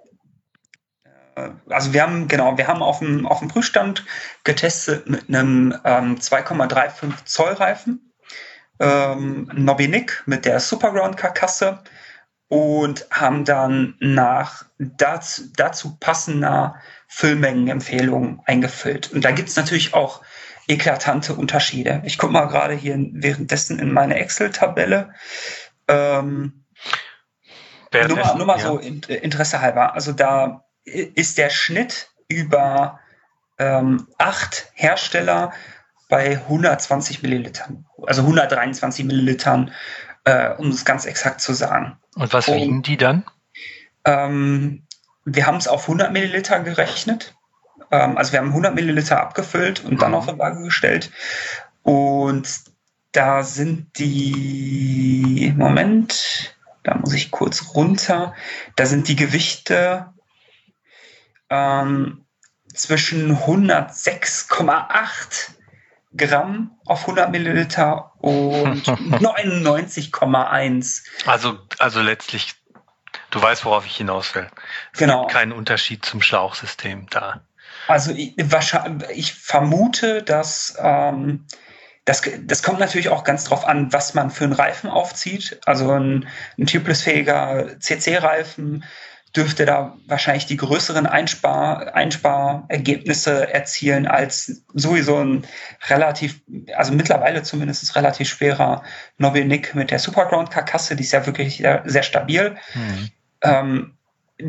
C: Also wir haben, genau, wir haben auf dem, auf dem Prüfstand getestet mit einem ähm, zwei Komma fünfunddreißig Zoll Reifen, ähm, Nobby-Nick mit der Superground-Karkasse und haben dann nach dazu, dazu passender Füllmengenempfehlungen eingefüllt. Und da gibt es natürlich auch eklatante Unterschiede. Ich gucke mal gerade hier währenddessen in meine Excel-Tabelle. Ähm, nur mal, nur mal ja. so Interesse halber. Also da ist der Schnitt über ähm, acht Hersteller bei hundertzwanzig Millilitern. Also hundertdreiundzwanzig Millilitern, äh, um es ganz exakt zu sagen.
B: Und was wiegen die dann?
C: Ähm, wir haben es auf hundert Milliliter gerechnet. Ähm, also wir haben hundert Milliliter abgefüllt und mhm. dann auf die Waage gestellt. Und da sind die, Moment, da muss ich kurz runter, da sind die Gewichte ähm, zwischen hundertsechs Komma acht Gramm auf hundert Milliliter und neunundneunzig Komma eins.
B: Also, also letztlich, du weißt, worauf ich hinaus will. Es
C: genau.
B: gibt keinen Unterschied zum Schlauchsystem da.
C: Also ich, wahrscheinlich, ich vermute, dass ähm, das, das kommt natürlich auch ganz drauf an, was man für einen Reifen aufzieht. Also ein, ein tubeless-fähiger C C-Reifen dürfte da wahrscheinlich die größeren Einspar, Einsparergebnisse erzielen als sowieso ein relativ, also mittlerweile zumindest relativ schwerer Nobby-Nick mit der Superground-Karkasse, die ist ja wirklich sehr, sehr stabil. Mhm. Ähm,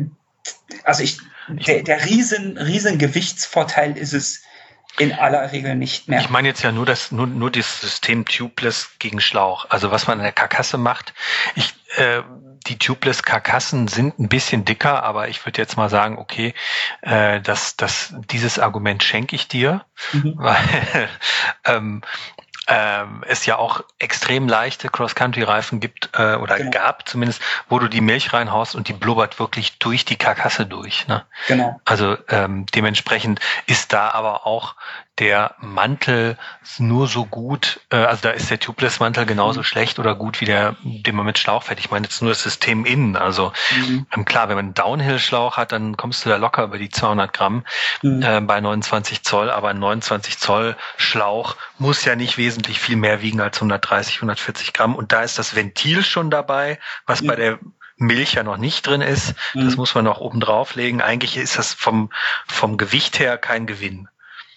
C: also ich, der, der riesen, riesen Gewichtsvorteil ist es in aller Regel nicht mehr.
B: Ich meine jetzt ja nur das, nur, nur das System Tubeless gegen Schlauch. Also was man in der Karkasse macht. Ich, äh, die Tubeless-Karkassen sind ein bisschen dicker, aber ich würde jetzt mal sagen, okay, äh, das, das, dieses Argument schenke ich dir, mhm. weil ähm, ähm, es ja auch extrem leichte Cross-Country-Reifen gibt äh, oder genau. gab zumindest, wo du die Milch reinhaust und die blubbert wirklich durch die Karkasse durch. Ne?
C: Genau.
B: Also ähm, dementsprechend ist da aber auch der Mantel nur so gut, äh, also da ist der Tubeless-Mantel genauso mhm. schlecht oder gut wie der, den man mit Schlauch fährt. Ich meine jetzt nur das System innen. Also mhm. ähm, klar, wenn man einen Downhill-Schlauch hat, dann kommst du da locker über die zweihundert Gramm mhm. äh, bei neunundzwanzig Zoll, aber ein neunundzwanzig Zoll Schlauch muss ja nicht wesentlich viel mehr wiegen als hundertdreißig, hundertvierzig Gramm. Und da ist das Ventil schon dabei, was mhm. bei der Milch ja noch nicht drin ist. Mhm. Das muss man noch oben drauflegen. Eigentlich ist das vom, vom Gewicht her kein Gewinn.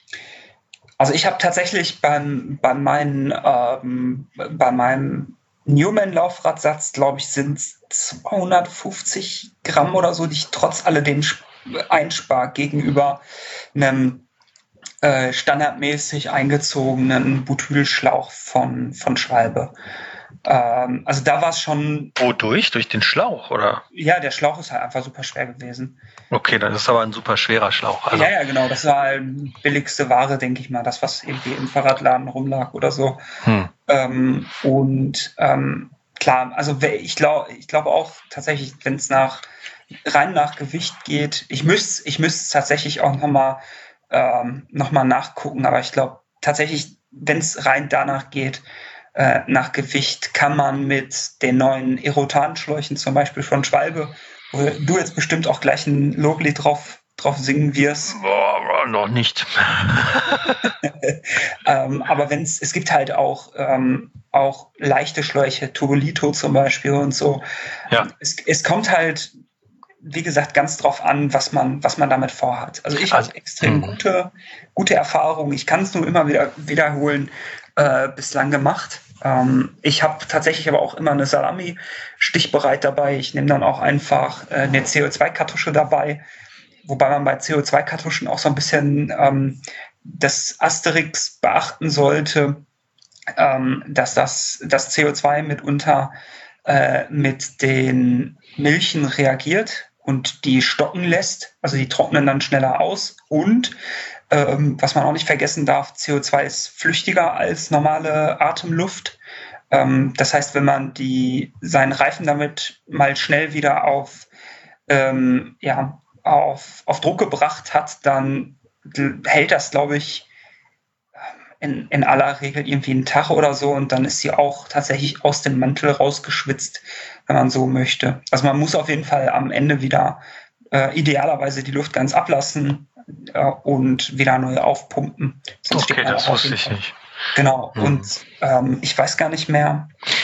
C: Also ich habe tatsächlich beim, bei, meinen, ähm, bei meinem Newman-Laufradsatz, glaube ich, sind es zweihundertfünfzig Gramm oder so, die ich trotz alledem einspare gegenüber einem äh, standardmäßig eingezogenen Butylschlauch von, von Schwalbe. Ähm, also da war es schon...
B: Wodurch? Durch den Schlauch, oder?
C: Ja, der Schlauch ist halt einfach super schwer gewesen.
B: Okay, das ist aber ein super schwerer Schlauch. Also.
C: Ja, ja, genau. Das war halt billigste Ware, denke ich mal. Das, was irgendwie im Fahrradladen rumlag oder so. Hm. Ähm, und ähm, klar, also ich glaube ich glaube auch tatsächlich, wenn es nach rein nach Gewicht geht, ich müsste ich müsste tatsächlich auch nochmal ähm, noch mal nachgucken, aber ich glaube tatsächlich, wenn es rein danach geht, äh, nach Gewicht, kann man mit den neuen Erotan-Schläuchen zum Beispiel von Schwalbe, wo du jetzt bestimmt auch gleich ein Loblied drauf, drauf singen wirst.
B: Boah, noch nicht.
C: ähm, aber wenn es, es gibt halt auch, ähm, auch leichte Schläuche, Tubolito zum Beispiel und so.
B: Ja.
C: Es, es kommt halt, wie gesagt, ganz drauf an, was man, was man damit vorhat. Also ich also, habe extrem mh. gute, gute Erfahrungen. Ich kann es nur immer wieder wiederholen, äh, bislang gemacht. Ähm, ich habe tatsächlich aber auch immer eine Salami stichbereit dabei. Ich nehme dann auch einfach äh, eine C O zwei Kartusche dabei. Wobei man bei C O zwei Kartuschen auch so ein bisschen ähm, das Asterix beachten sollte, ähm, dass das, das C O zwei mitunter äh, mit den Milchen reagiert und die stocken lässt, also die trocknen dann schneller aus. Und ähm, was man auch nicht vergessen darf, C O zwei ist flüchtiger als normale Atemluft. Ähm, das heißt, wenn man die, seinen Reifen damit mal schnell wieder auf, ähm, ja, auf, auf Druck gebracht hat, dann hält das, glaube ich, in, in aller Regel irgendwie einen Tag oder so und dann ist sie auch tatsächlich aus dem Mantel rausgeschwitzt, wenn man so möchte. Also man muss auf jeden Fall am Ende wieder äh, idealerweise die Luft ganz ablassen äh, und wieder neu aufpumpen.
B: Sonst okay, das wusste ich nicht.
C: Genau, hm. und ähm, ich weiß gar nicht mehr,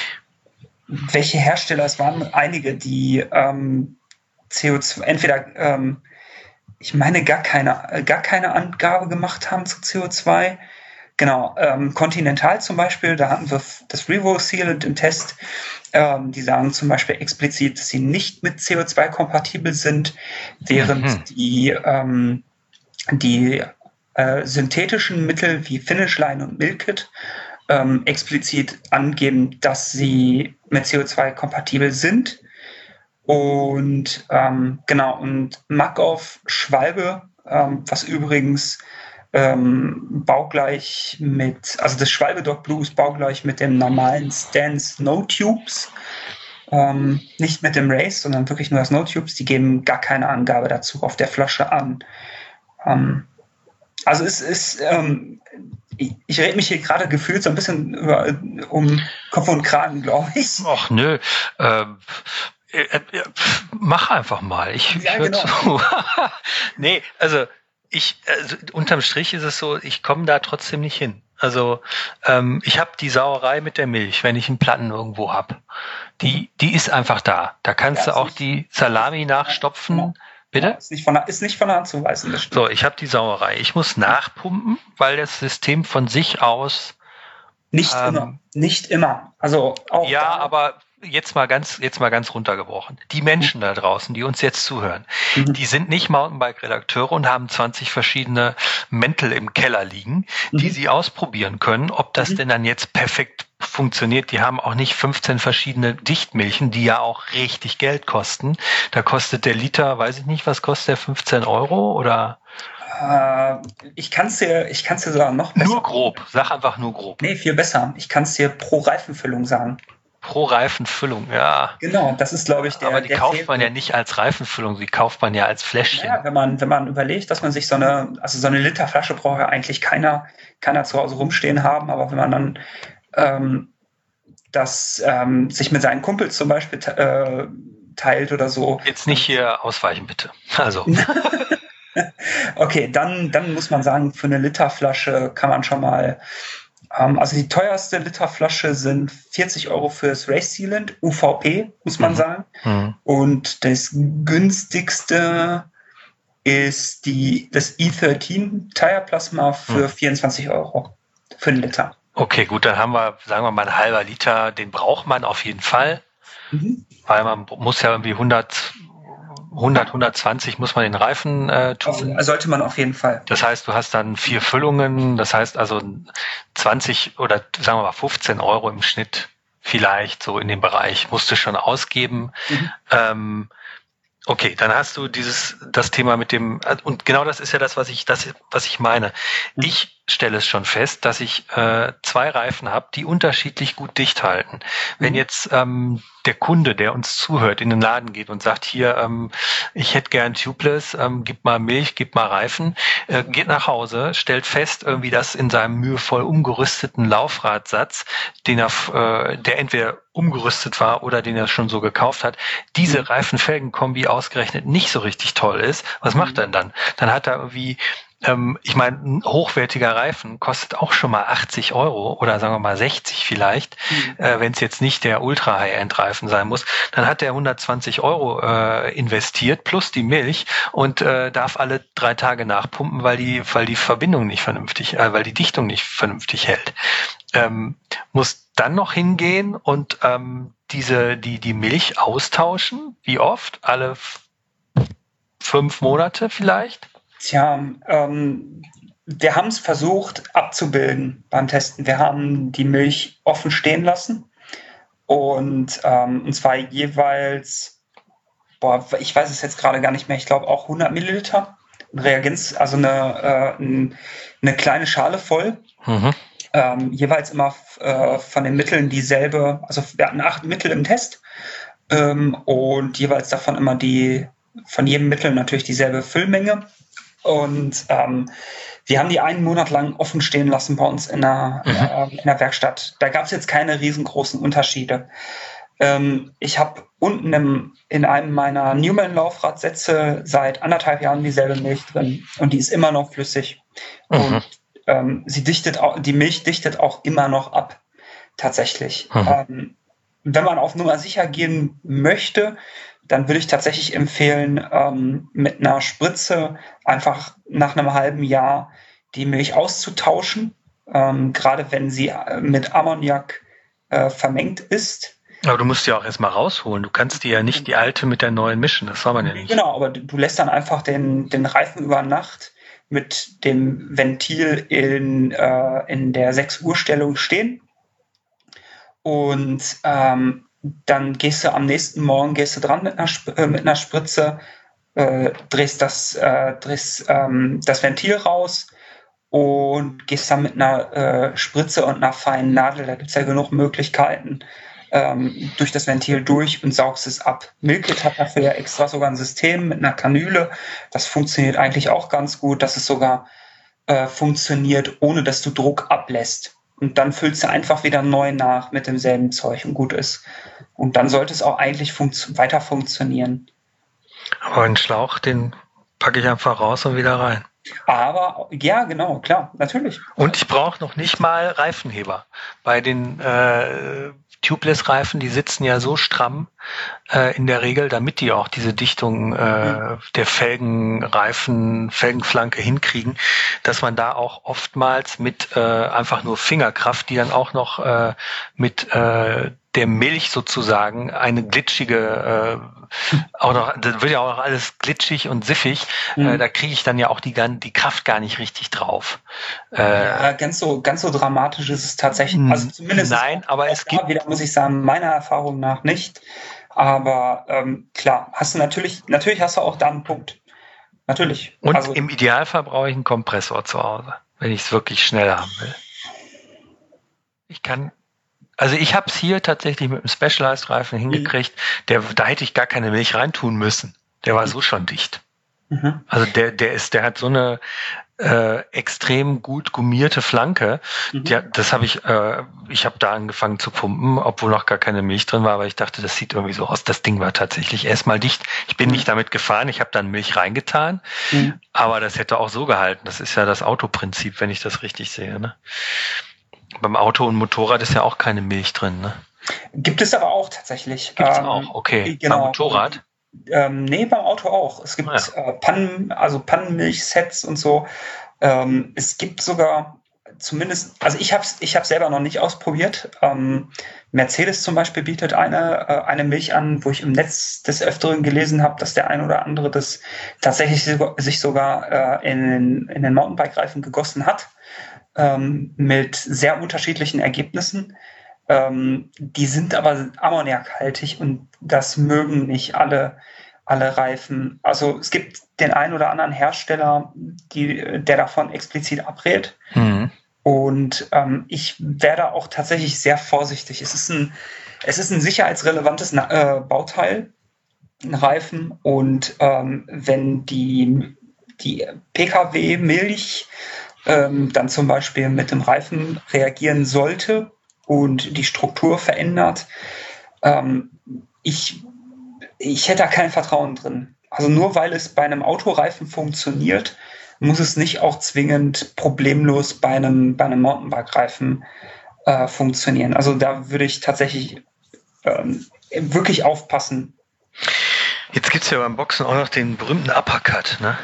C: welche Hersteller, es waren einige, die ähm, C O zwei, entweder, ähm, ich meine, gar keine, gar keine Angabe gemacht haben zu C O zwei. Genau, ähm, Continental zum Beispiel, da hatten wir das Revo Sealant im Test. Ähm, die sagen zum Beispiel explizit, dass sie nicht mit C O zwei kompatibel sind, während mhm. die, ähm, die äh, synthetischen Mittel wie Finish Line und Milkit ähm, explizit angeben, dass sie mit C O zwei kompatibel sind. Und ähm, genau, und Makov Schwalbe, ähm, was übrigens ähm, baugleich mit, also das Schwalbe Dog Blue ist baugleich mit dem normalen Stance No Tubes, ähm, nicht mit dem Race, sondern wirklich nur das No Tubes, die geben gar keine Angabe dazu auf der Flasche an. Ähm, also es ist, ähm, ich, ich rede mich hier gerade gefühlt so ein bisschen über, um Kopf und Kragen, glaube ich.
B: Ach nö, ähm, äh, äh, mach einfach mal. Ich,
C: ja,
B: ich höre
C: genau.
B: zu. Nee, also ich, also unterm Strich ist es so, ich komme da trotzdem nicht hin. Also ähm, ich habe die Sauerei mit der Milch, wenn ich einen Platten irgendwo habe. Die, die ist einfach da. Da kannst ja, du auch nicht, die Salami nachstopfen. Ja. Bitte?
C: Ja, ist, nicht von, ist nicht von der Hand zu weisen. Das
B: so, ich habe die Sauerei. Ich muss nachpumpen, weil das System von sich aus
C: nicht ähm, immer. Nicht immer. Also auch
B: ja,
C: da.
B: aber jetzt mal ganz, jetzt mal ganz runtergebrochen. Die Menschen da draußen, die uns jetzt zuhören, mhm. die sind nicht Mountainbike-Redakteure und haben zwanzig verschiedene Mäntel im Keller liegen, mhm. die sie ausprobieren können, ob das mhm. denn dann jetzt perfekt funktioniert. Die haben auch nicht fünfzehn verschiedene Dichtmilchen, die ja auch richtig Geld kosten. Da kostet der Liter, weiß ich nicht, was kostet der, fünfzehn Euro oder?
C: Äh, ich kann es dir, ich kann es dir sogar noch besser.
B: Nur grob, sag einfach nur grob.
C: Nee, viel besser. Ich kann es dir pro Reifenfüllung sagen.
B: Pro Reifenfüllung, ja.
C: Genau, das ist, glaube ich, der.
B: Aber die
C: der
B: kauft
C: Fehler.
B: man ja nicht als Reifenfüllung, die kauft man ja als Fläschchen.
C: Ja, wenn man, wenn man überlegt, dass man sich so eine, also so eine Literflasche braucht ja eigentlich keiner, keiner zu Hause rumstehen haben, aber wenn man dann ähm, das ähm, sich mit seinen Kumpels zum Beispiel äh, teilt oder so.
B: Jetzt nicht hier ausweichen, bitte. Also.
C: Okay, dann, dann muss man sagen, für eine Literflasche kann man schon mal. Also die teuerste Literflasche sind vierzig Euro fürs Race Sealant, U V P, muss man mhm. sagen. Mhm. Und das günstigste ist die, das E dreizehn Tire Plasma für mhm. vierundzwanzig Euro für einen Liter.
B: Okay, gut, dann haben wir, sagen wir mal, ein halber Liter, den braucht man auf jeden Fall, mhm. weil man muss ja irgendwie hundert, hundert, hundertzwanzig muss man den Reifen äh, tun.
C: Also sollte man auf jeden Fall.
B: Das heißt, du hast dann vier Füllungen, das heißt also zwanzig oder sagen wir mal fünfzehn Euro im Schnitt vielleicht so in dem Bereich, musst du schon ausgeben. Mhm. Ähm, Okay, dann hast du dieses, das Thema mit dem, und genau das ist ja das, was ich, das, was ich meine. Ich stelle es schon fest, dass ich äh, zwei Reifen habe, die unterschiedlich gut dicht halten. Wenn jetzt ähm, der Kunde, der uns zuhört, in den Laden geht und sagt, hier, ähm, ich hätte gern Tubeless, ähm, gib mal Milch, gib mal Reifen, äh, geht nach Hause, stellt fest, irgendwie, dass in seinem mühevoll umgerüsteten Laufradsatz, den er, äh, der entweder umgerüstet war oder den er schon so gekauft hat, diese mhm. Reifen-Felgen-Kombi ausgerechnet nicht so richtig toll ist. Was mhm. macht er denn dann? Dann hat er irgendwie, ähm, ich meine, ein hochwertiger Reifen kostet auch schon mal achtzig Euro oder sagen wir mal sechzig vielleicht, mhm. äh, wenn es jetzt nicht der Ultra-High-End-Reifen sein muss. Dann hat er hundertzwanzig Euro äh, investiert plus die Milch und äh, darf alle drei Tage nachpumpen, weil die, weil die Verbindung nicht vernünftig, äh, weil die Dichtung nicht vernünftig hält. Ähm, muss dann noch hingehen und ähm, diese die die Milch austauschen. Wie oft? Alle f- fünf Monate vielleicht?
C: Tja, ähm, wir haben es versucht abzubilden beim Testen. Wir haben die Milch offen stehen lassen und ähm, und zwar jeweils, boah, ich weiß es jetzt gerade gar nicht mehr. Ich glaube auch hundert Milliliter Reagenz, also eine äh, eine kleine Schale voll. Mhm. Ähm, jeweils immer äh, von den Mitteln dieselbe, also wir hatten acht Mittel im Test ähm, und jeweils davon immer die, von jedem Mittel natürlich dieselbe Füllmenge und ähm, wir haben die einen Monat lang offen stehen lassen bei uns in der, mhm. äh, in der Werkstatt. Da gab es jetzt keine riesengroßen Unterschiede. Ähm, ich habe unten im, in einem meiner Newman-Laufradsätze seit anderthalb Jahren dieselbe Milch drin und die ist immer noch flüssig. Mhm. Und Ähm, sie dichtet auch, die Milch dichtet auch immer noch ab, tatsächlich. Mhm. Ähm, wenn man auf Nummer sicher gehen möchte, dann würde ich tatsächlich empfehlen, ähm, mit einer Spritze einfach nach einem halben Jahr die Milch auszutauschen, ähm, gerade wenn sie mit Ammoniak äh, vermengt ist.
B: Aber du musst die auch erstmal rausholen. Du kannst die ja nicht die alte mit der neuen mischen, das soll man ja nicht.
C: Genau, aber du lässt dann einfach den, den Reifen über Nacht mit dem Ventil in, äh, in der sechs Uhr Stellung stehen und ähm, dann gehst du am nächsten Morgen gehst du dran mit einer, Sp- äh, mit einer Spritze, äh, drehst, das, äh, drehst ähm, das Ventil raus und gehst dann mit einer äh, Spritze und einer feinen Nadel, da gibt es ja genug Möglichkeiten, ähm, durch das Ventil durch und saugst es ab. Milkit hat dafür ja extra sogar ein System mit einer Kanüle. Das funktioniert eigentlich auch ganz gut, dass es sogar äh, funktioniert, ohne dass du Druck ablässt. Und dann füllst du einfach wieder neu nach mit demselben Zeug und gut ist. Und dann sollte es auch eigentlich funktio- weiter funktionieren.
B: Aber einen Schlauch, den packe ich einfach raus und wieder rein.
C: Aber, ja, genau, klar, natürlich.
B: Und ich brauche noch nicht mal Reifenheber. Bei den äh, Tubeless-Reifen, die sitzen ja so stramm äh, in der Regel, damit die auch diese Dichtung äh, der Felgenreifen, Felgenflanke hinkriegen, dass man da auch oftmals mit äh, einfach nur Fingerkraft, die dann auch noch äh, mit äh, der Milch sozusagen eine glitschige, äh, auch noch, das wird ja auch noch alles glitschig und siffig, mhm. äh, da kriege ich dann ja auch die, die Kraft gar nicht richtig drauf.
C: Äh, ja, ganz so, ganz so dramatisch ist es tatsächlich, also zumindest
B: nein, aber es gibt,
C: wieder muss ich sagen, meiner Erfahrung nach nicht, aber ähm, klar, hast du natürlich, natürlich hast du auch da einen Punkt. Natürlich.
B: Und
C: also,
B: im Idealfall brauche ich einen Kompressor zu Hause, wenn ich es wirklich schnell haben will. Ich kann Also ich habe es hier tatsächlich mit einem Specialized-Reifen hingekriegt, der, da hätte ich gar keine Milch reintun müssen. Der war so schon dicht. Mhm. Also der, der ist, der hat so eine äh, extrem gut gummierte Flanke. Mhm. Die, das habe ich, äh, ich habe da angefangen zu pumpen, obwohl noch gar keine Milch drin war, aber ich dachte, das sieht irgendwie so aus. Das Ding war tatsächlich erstmal dicht. Ich bin mhm. nicht damit gefahren, ich habe dann Milch reingetan, mhm. aber das hätte auch so gehalten. Das ist ja das Autoprinzip, wenn ich das richtig sehe, ne? Beim Auto und Motorrad ist ja auch keine Milch drin, ne?
C: Gibt es aber auch tatsächlich.
B: Gibt es
C: ähm,
B: auch, okay.
C: Genau.
B: Beim Motorrad?
C: Ähm, nee, beim Auto auch. Es gibt ah, ja. äh, Pannen, also Pannenmilchsets und so. Ähm, es gibt sogar zumindest, also ich habe es ich hab's selber noch nicht ausprobiert. Ähm, Mercedes zum Beispiel bietet eine, äh, eine Milch an, wo ich im Netz des Öfteren gelesen habe, dass der ein oder andere das tatsächlich sich sogar äh, in, in den Mountainbike-Reifen gegossen hat. Ähm, mit sehr unterschiedlichen Ergebnissen. Ähm, die sind aber ammoniakhaltig und das mögen nicht alle, alle Reifen. Also es gibt den einen oder anderen Hersteller, die, der davon explizit abrät.
B: Mhm.
C: Und ähm, ich werde auch tatsächlich sehr vorsichtig. Es ist ein, es ist ein sicherheitsrelevantes äh, Bauteil, ein Reifen. Und ähm, wenn die, die P K W-Milch ähm, dann zum Beispiel mit dem Reifen reagieren sollte und die Struktur verändert, ähm, ich, ich hätte da kein Vertrauen drin. Also nur weil es bei einem Autoreifen funktioniert, muss es nicht auch zwingend problemlos bei einem, bei einem Mountainbike-Reifen äh, funktionieren. Also da würde ich tatsächlich ähm, wirklich aufpassen.
B: Jetzt gibt es ja beim Boxen auch noch den berühmten Uppercut, ne?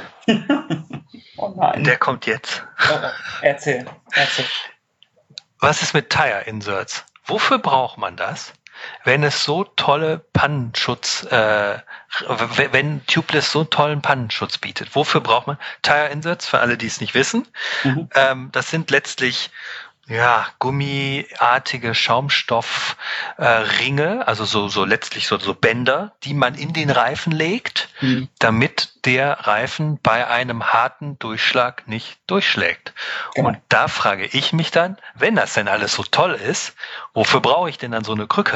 C: Oh nein.
B: Der kommt jetzt.
C: Oh, oh. Erzähl, erzähl.
B: Was ist mit Tire Inserts? Wofür braucht man das, wenn es so tolle Pannenschutz, äh, wenn Tubeless so tollen Pannenschutz bietet? Wofür braucht man Tire Inserts? Für alle, die es nicht wissen, mhm. ähm, das sind letztlich ja gummiartige Schaumstoffringe, äh, also so so letztlich so so Bänder, die man in den Reifen legt, mhm. damit der Reifen bei einem harten Durchschlag nicht durchschlägt. Genau. Und da frage ich mich dann, wenn das denn alles so toll ist, wofür brauche ich denn dann so eine Krücke?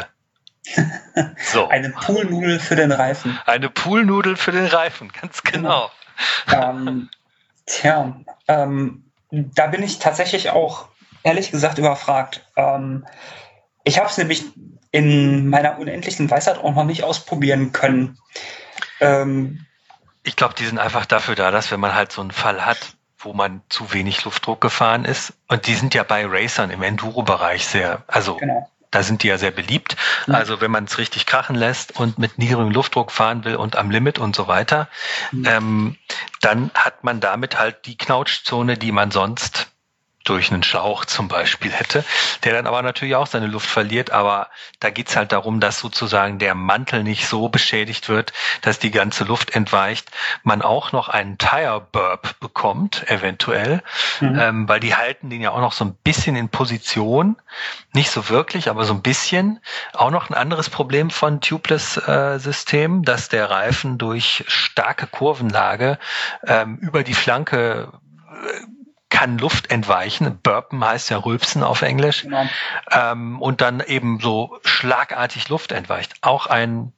C: So. Eine Poolnudel für den Reifen.
B: Eine Poolnudel für den Reifen, ganz genau.
C: ähm, tja, ähm, da bin ich tatsächlich auch ehrlich gesagt überfragt. Ähm, ich habe es nämlich in meiner unendlichen Weisheit auch noch nicht ausprobieren können. Ähm,
B: ich glaube, die sind einfach dafür da, dass wenn man halt so einen Fall hat, wo man zu wenig Luftdruck gefahren ist, und die sind ja bei Racern im Enduro-Bereich sehr, also genau. Da sind die ja sehr beliebt. Mhm. Also wenn man es richtig krachen lässt und mit niedrigem Luftdruck fahren will und am Limit und so weiter, mhm. ähm, dann hat man damit halt die Knautschzone, die man sonst durch einen Schlauch zum Beispiel hätte, der dann aber natürlich auch seine Luft verliert. Aber da geht's halt darum, dass sozusagen der Mantel nicht so beschädigt wird, dass die ganze Luft entweicht. Man auch noch einen Tire Burp bekommt, eventuell, mhm. ähm, weil die halten den ja auch noch so ein bisschen in Position. Nicht so wirklich, aber so ein bisschen. Auch noch ein anderes Problem von Tubeless-System, dass der Reifen durch starke Kurvenlage ähm, über die Flanke äh, kann Luft entweichen. Burpen heißt ja Rülpsen auf Englisch. Genau. Ähm, und dann eben so schlagartig Luft entweicht. Auch ein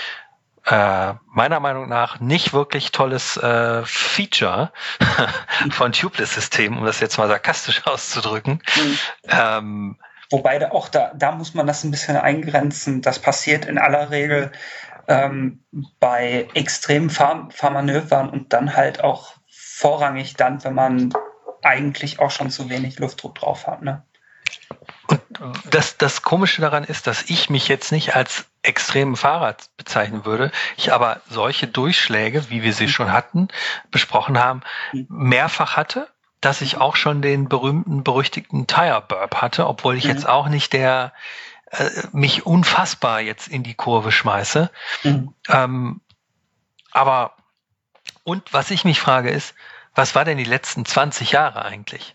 B: äh, meiner Meinung nach nicht wirklich tolles äh, Feature von Tubeless-Systemen, um das jetzt mal sarkastisch auszudrücken. Mhm. Ähm,
C: Wobei da auch da, da muss man das ein bisschen eingrenzen. Das passiert in aller Regel ähm, bei extremen Fahr- Fahrmanövern und dann halt auch vorrangig dann, wenn man eigentlich auch schon zu wenig Luftdruck drauf hat, ne?
B: Und das, das Komische daran ist, dass ich mich jetzt nicht als extremen Fahrer bezeichnen würde, ich aber solche Durchschläge, wie wir sie schon hatten, besprochen haben, mehrfach hatte, dass ich auch schon den berühmten, berüchtigten Tire Burp hatte, obwohl ich mhm. jetzt auch nicht der äh, mich unfassbar jetzt in die Kurve schmeiße. Mhm. Ähm, aber und was ich mich frage ist, was war denn die letzten zwanzig Jahre eigentlich?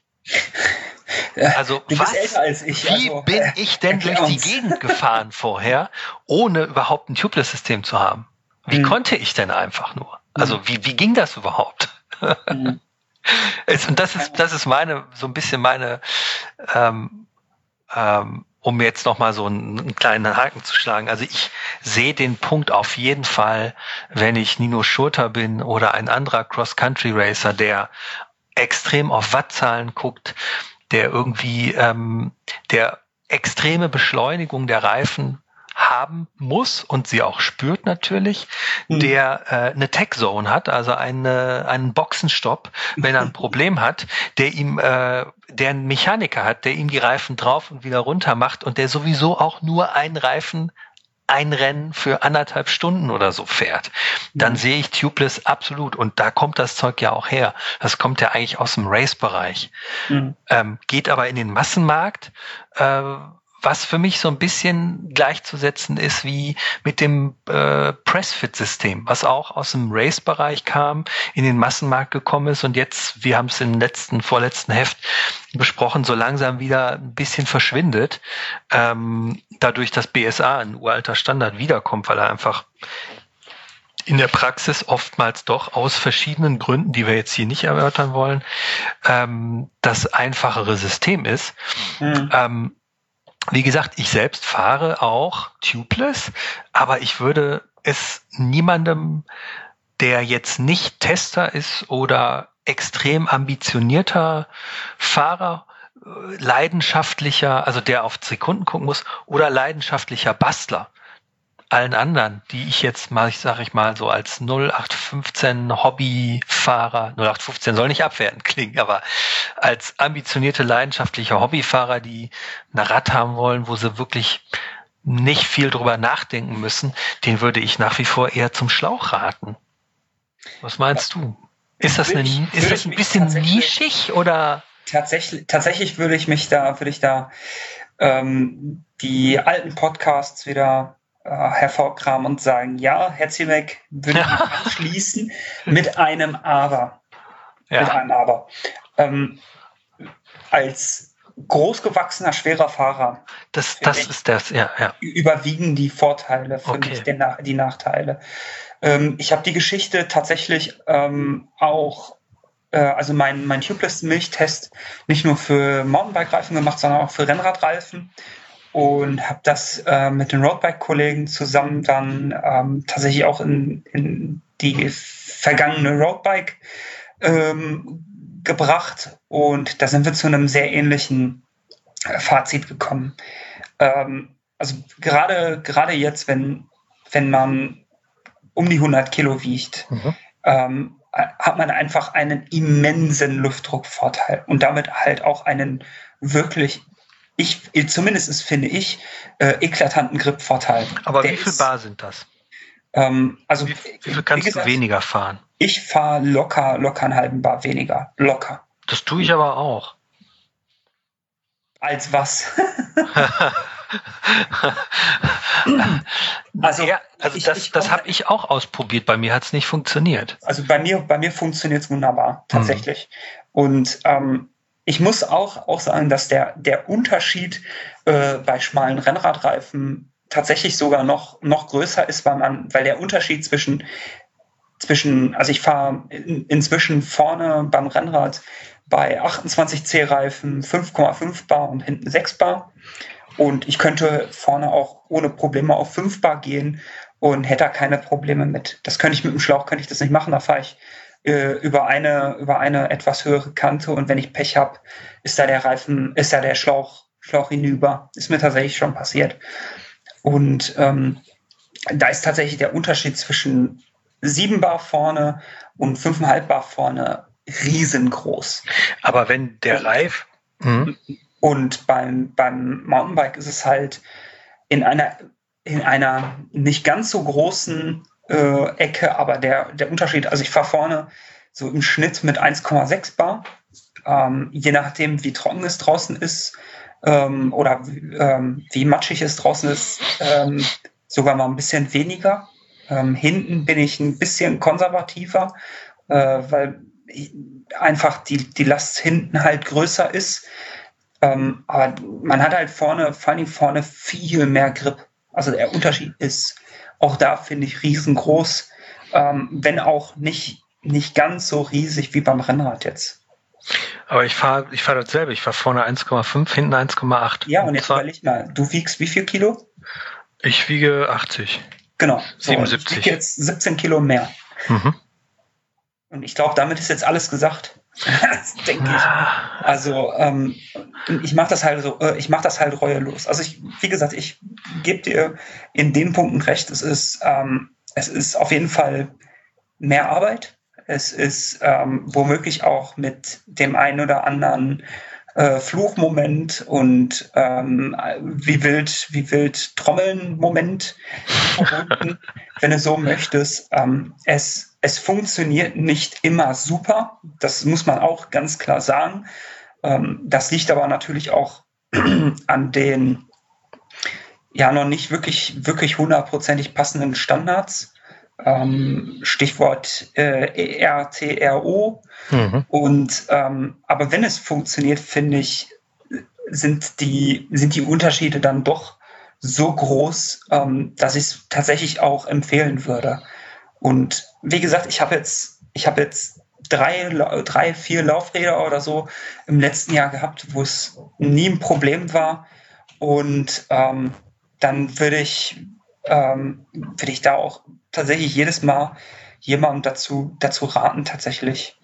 B: Also
C: du bist
B: was,
C: älter als ich.
B: Wie
C: also,
B: bin ich denn durch die Gegend gefahren vorher, ohne überhaupt ein Tubeless-System zu haben? Wie mhm. konnte ich denn einfach nur? Also mhm. wie, wie ging das überhaupt? Mhm. Und das ist, das ist meine, so ein bisschen meine, ähm, ähm, um jetzt nochmal so einen, einen kleinen Haken zu schlagen. Also ich sehe den Punkt auf jeden Fall, wenn ich Nino Schurter bin oder ein anderer Cross-Country-Racer, der extrem auf Wattzahlen guckt, der irgendwie ähm, der extreme Beschleunigung der Reifen haben muss und sie auch spürt natürlich, mhm. der äh, eine Tech-Zone hat, also eine, einen Boxenstopp, wenn er ein Problem hat, der ihm, äh, der einen Mechaniker hat, der ihm die Reifen drauf und wieder runter macht und der sowieso auch nur einen Reifen ein Rennen für anderthalb Stunden oder so fährt, dann mhm. sehe ich Tubeless absolut. Und da kommt das Zeug ja auch her. Das kommt ja eigentlich aus dem Race-Bereich. Mhm. Ähm, geht aber in den Massenmarkt, äh, was für mich so ein bisschen gleichzusetzen ist wie mit dem äh, Pressfit-System, was auch aus dem Race-Bereich kam, in den Massenmarkt gekommen ist und jetzt, wir haben es im letzten, vorletzten Heft besprochen, so langsam wieder ein bisschen verschwindet, ähm, dadurch, dass B S A, ein uralter Standard, wiederkommt, weil er einfach in der Praxis oftmals doch aus verschiedenen Gründen, die wir jetzt hier nicht erörtern wollen, ähm, das einfachere System ist. Mhm. Ähm, wie gesagt, ich selbst fahre auch tubeless, aber ich würde es niemandem, der jetzt nicht Tester ist oder extrem ambitionierter Fahrer, leidenschaftlicher, also der auf Sekunden gucken muss, oder leidenschaftlicher Bastler, allen anderen, die ich jetzt mal, ich sage ich mal, so als null acht fünfzehn Hobbyfahrer, null acht fünfzehn soll nicht abwertend klingen, aber als ambitionierte, leidenschaftliche Hobbyfahrer, die ein Rad haben wollen, wo sie wirklich nicht viel drüber nachdenken müssen, den würde ich nach wie vor eher zum Schlauch raten. Was meinst du? Ist das, eine, ich, ist das ein bisschen nischig oder?
C: Tatsächlich, tatsächlich würde ich mich da, würde ich da ähm, die alten Podcasts wieder hervorkramen und sagen, ja, Herr Ziemek, würde ich mich anschließen mit einem Aber. Ja. Mit einem Aber. Ähm, als großgewachsener, schwerer Fahrer
B: das, das ist das, ja, ja.
C: überwiegen die Vorteile, für
B: okay.
C: mich den, die Nachteile. Ähm, ich habe die Geschichte tatsächlich ähm, auch, äh, also mein, mein Tubeless-Milchtest nicht nur für Mountainbike-Reifen gemacht, sondern auch für Rennradreifen. Und habe das äh, mit den Roadbike-Kollegen zusammen dann ähm, tatsächlich auch in, in die vergangene Roadbike ähm, gebracht. Und da sind wir zu einem sehr ähnlichen äh, Fazit gekommen. Ähm, also gerade gerade jetzt, wenn, wenn man um die hundert Kilo wiegt, mhm. ähm, hat man einfach einen immensen Luftdruckvorteil und damit halt auch einen wirklich Ich, zumindest finde ich, äh, eklatanten Grip-Vorteil.
B: Aber Der wie viel ist, Bar sind das?
C: Ähm, also
B: wie, wie viel kannst wie gesagt, du weniger fahren?
C: Ich fahre locker, locker einen halben Bar weniger. Locker.
B: Das tue ich aber auch.
C: Als was? also
B: ja, also ich, das, das habe ich auch ausprobiert. Bei mir hat es nicht funktioniert.
C: Also bei mir, bei mir funktioniert es wunderbar, tatsächlich. Mhm. Und ähm, ich muss auch, auch sagen, dass der, der Unterschied äh, bei schmalen Rennradreifen tatsächlich sogar noch, noch größer ist, weil man, weil der Unterschied zwischen, zwischen also ich fahre in, inzwischen vorne beim Rennrad bei achtundzwanzig C Reifen fünf Komma fünf Bar und hinten sechs Bar. Und ich könnte vorne auch ohne Probleme auf fünf Bar gehen und hätte da keine Probleme mit. Das könnte ich mit dem Schlauch, könnte ich das nicht machen, da fahre ich über eine über eine etwas höhere Kante und wenn ich Pech habe, ist da der Reifen, ist da der Schlauch Schlauch hinüber. Ist mir tatsächlich schon passiert. Und ähm, da ist tatsächlich der Unterschied zwischen sieben Bar vorne und fünf Komma fünf Bar vorne riesengroß.
B: Aber wenn der Reif
C: und, und beim beim Mountainbike ist es halt in einer in einer nicht ganz so großen Äh, Ecke, aber der, der Unterschied, also ich fahre vorne so im Schnitt mit eins Komma sechs Bar, ähm, je nachdem wie trocken es draußen ist ähm, oder ähm, wie matschig es draußen ist, ähm, sogar mal ein bisschen weniger. Ähm, hinten bin ich ein bisschen konservativer, äh, weil ich, einfach die, die Last hinten halt größer ist, ähm, aber man hat halt vorne, vor allem vorne viel mehr Grip. Also der Unterschied ist auch da, finde ich, riesengroß, ähm, wenn auch nicht, nicht ganz so riesig wie beim Rennrad jetzt.
B: Aber ich fahre ich fahr dasselbe. Ich fahre vorne eins Komma fünf, hinten eins Komma acht.
C: Ja, und jetzt überleg mal, du wiegst wie viel Kilo?
B: Ich wiege achtzig.
C: Genau.
B: siebenundsiebzig.
C: So, ich wiege jetzt siebzehn Kilo mehr.
B: Mhm.
C: Und ich glaube, damit ist jetzt alles gesagt. Das denke ich. Also ähm, ich mache das halt so, äh, ich mache das halt reuelos. Also ich, wie gesagt, ich gebe dir in den Punkten recht. Es ist, ähm, es ist auf jeden Fall mehr Arbeit. Es ist ähm, womöglich auch mit dem einen oder anderen äh, Fluchmoment und ähm, wie wild, wie wild Trommeln-Moment verbunden, wenn du so möchtest. Ähm, es Es funktioniert nicht immer super, das muss man auch ganz klar sagen. Das liegt aber natürlich auch an den, ja noch nicht wirklich, wirklich hundertprozentig passenden Standards. Ähm, Stichwort äh, E R T R O. Mhm. Und ähm, aber wenn es funktioniert, finde ich, sind die, sind die Unterschiede dann doch so groß, ähm, dass ich es tatsächlich auch empfehlen würde. Und wie gesagt, ich habe jetzt, ich habe jetzt drei, drei, vier Laufräder oder so im letzten Jahr gehabt, wo es nie ein Problem war. Und ähm, dann würde ich, ähm, würde ich da auch tatsächlich jedes Mal jemandem dazu, dazu raten, tatsächlich.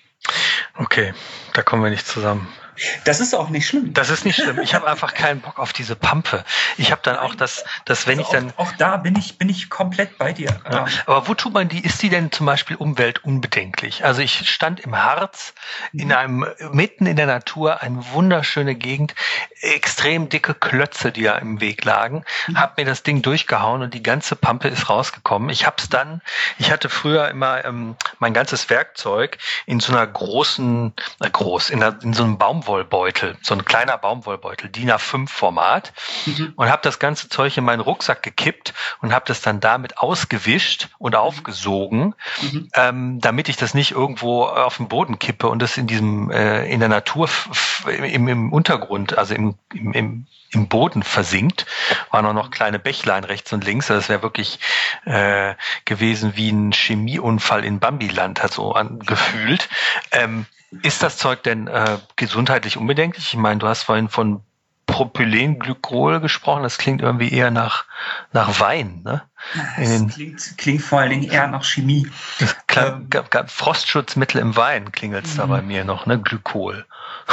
B: Okay, da kommen wir nicht zusammen.
C: Das ist auch nicht schlimm.
B: Das ist nicht schlimm. Ich habe einfach keinen Bock auf diese Pampe. Ich habe dann auch das, das wenn
C: also
B: ich dann...
C: Auch, auch da bin ich, bin ich komplett bei dir.
B: Ja, aber wo tut man die? Ist die denn zum Beispiel umweltunbedenklich? Also ich stand im Harz, in einem, mitten in der Natur, eine wunderschöne Gegend, extrem dicke Klötze, die da im Weg lagen, mhm. habe mir das Ding durchgehauen und die ganze Pampe ist rausgekommen. Ich habe es dann, ich hatte früher immer ähm, mein ganzes Werkzeug in so einer großen, äh, groß, in, einer, in so einem Baumwollbeutel, so ein kleiner Baumwollbeutel, D I N A fünf Format, mhm. und habe das ganze Zeug in meinen Rucksack gekippt und habe das dann damit ausgewischt und aufgesogen, mhm. ähm, damit ich das nicht irgendwo auf den Boden kippe und das in diesem äh, in der Natur f- im, im Untergrund, also im, im, im, im Boden versinkt. Waren auch noch kleine Bächlein rechts und links. Das wäre wirklich äh, gewesen wie ein Chemieunfall in Bambiland, hat so angefühlt. Ähm, Ist das Zeug denn äh, gesundheitlich unbedenklich? Ich meine, du hast vorhin von Propylenglykol gesprochen. Das klingt irgendwie eher nach nach Wein, ne?
C: Das klingt, klingt vor allen Dingen eher nach Chemie.
B: Klang, ähm, Frostschutzmittel im Wein klingelt es da bei mir noch, ne? Glykol.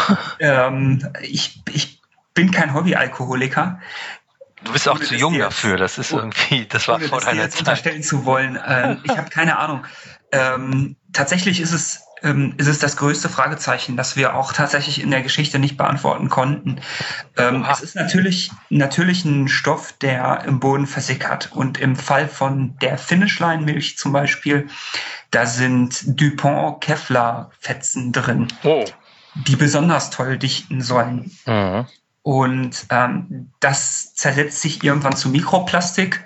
C: Ähm, ich, ich bin kein Hobbyalkoholiker.
B: Du bist auch zu jung jetzt, dafür. Das ist irgendwie, das war vor deiner
C: Zeit. Unterstellen zu wollen. Ähm, ich habe keine Ahnung. Ähm, tatsächlich ist es ähm, ist es das größte Fragezeichen, das wir auch tatsächlich in der Geschichte nicht beantworten konnten. Ähm, es ist natürlich, natürlich ein Stoff, der im Boden versickert. Und im Fall von der Finishline-Milch zum Beispiel, da sind DuPont-Kevlar-Fetzen drin, oh. die besonders toll dichten sollen. Mhm. Und ähm, das zersetzt sich irgendwann zu Mikroplastik.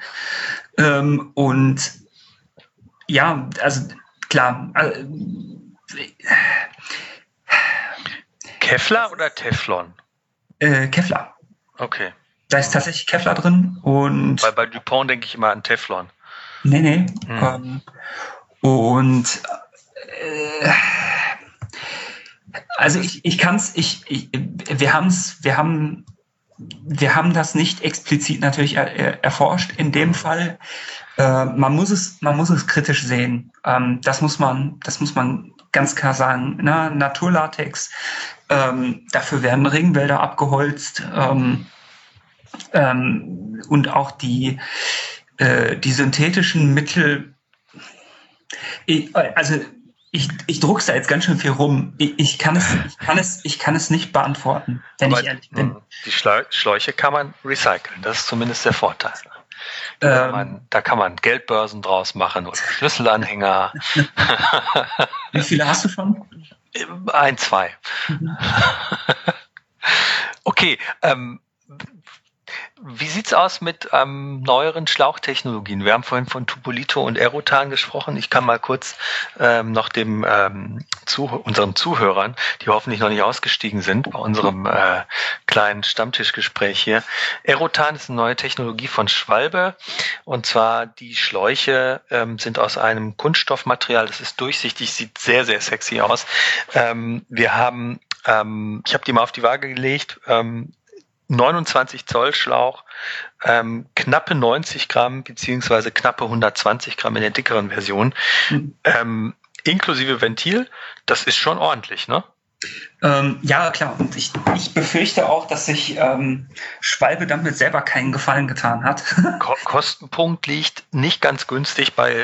C: Ähm, und ja, also klar, äh,
B: Kevlar oder Teflon?
C: Äh, Kevlar.
B: Okay.
C: Da ist tatsächlich Kevlar drin und.
B: Weil bei DuPont denke ich immer an Teflon.
C: Nee, nee. Hm. Ähm, und äh, also ich, ich kann es, ich, ich, wir haben es, wir haben, wir haben das nicht explizit natürlich er, erforscht. In dem Fall, äh, man muss es, man muss es kritisch sehen. Ähm, das muss man, das muss man ganz klar sagen. Na, Naturlatex, ähm, dafür werden Regenwälder abgeholzt, ähm, ähm, und auch die, äh, die synthetischen Mittel. Ich, also ich, ich druck's da jetzt ganz schön viel rum. Ich, ich kann es, ich kann es, ich kann es nicht beantworten, wenn Aber ich ehrlich bin.
B: Die Schläuche kann man recyceln. Das ist zumindest der Vorteil. Da, ähm, kann, man, da kann man Geldbörsen draus machen oder Schlüsselanhänger.
C: Wie viele hast du schon?
B: Ein, zwei. Mhm. Okay, ähm, wie sieht's aus mit ähm, neueren Schlauchtechnologien? Wir haben vorhin von Tubolito und Aerotan gesprochen. Ich kann mal kurz ähm, noch dem ähm, zu, unseren Zuhörern, die hoffentlich noch nicht ausgestiegen sind, bei unserem äh, kleinen Stammtischgespräch hier. Aerotan ist eine neue Technologie von Schwalbe, und zwar die Schläuche ähm, sind aus einem Kunststoffmaterial. Das ist durchsichtig, sieht sehr, sehr sexy aus. Ähm, wir haben, ähm, ich habe die mal auf die Waage gelegt. Ähm, neunundzwanzig Zoll Schlauch, ähm, knappe neunzig Gramm beziehungsweise knappe hundertzwanzig Gramm in der dickeren Version, mhm. ähm, inklusive Ventil. Das ist schon ordentlich, ne?
C: Ähm, ja, klar. Und ich, ich befürchte auch, dass sich ähm, Schwalbe damit selber keinen Gefallen getan hat.
B: Ko- Kostenpunkt liegt nicht ganz günstig bei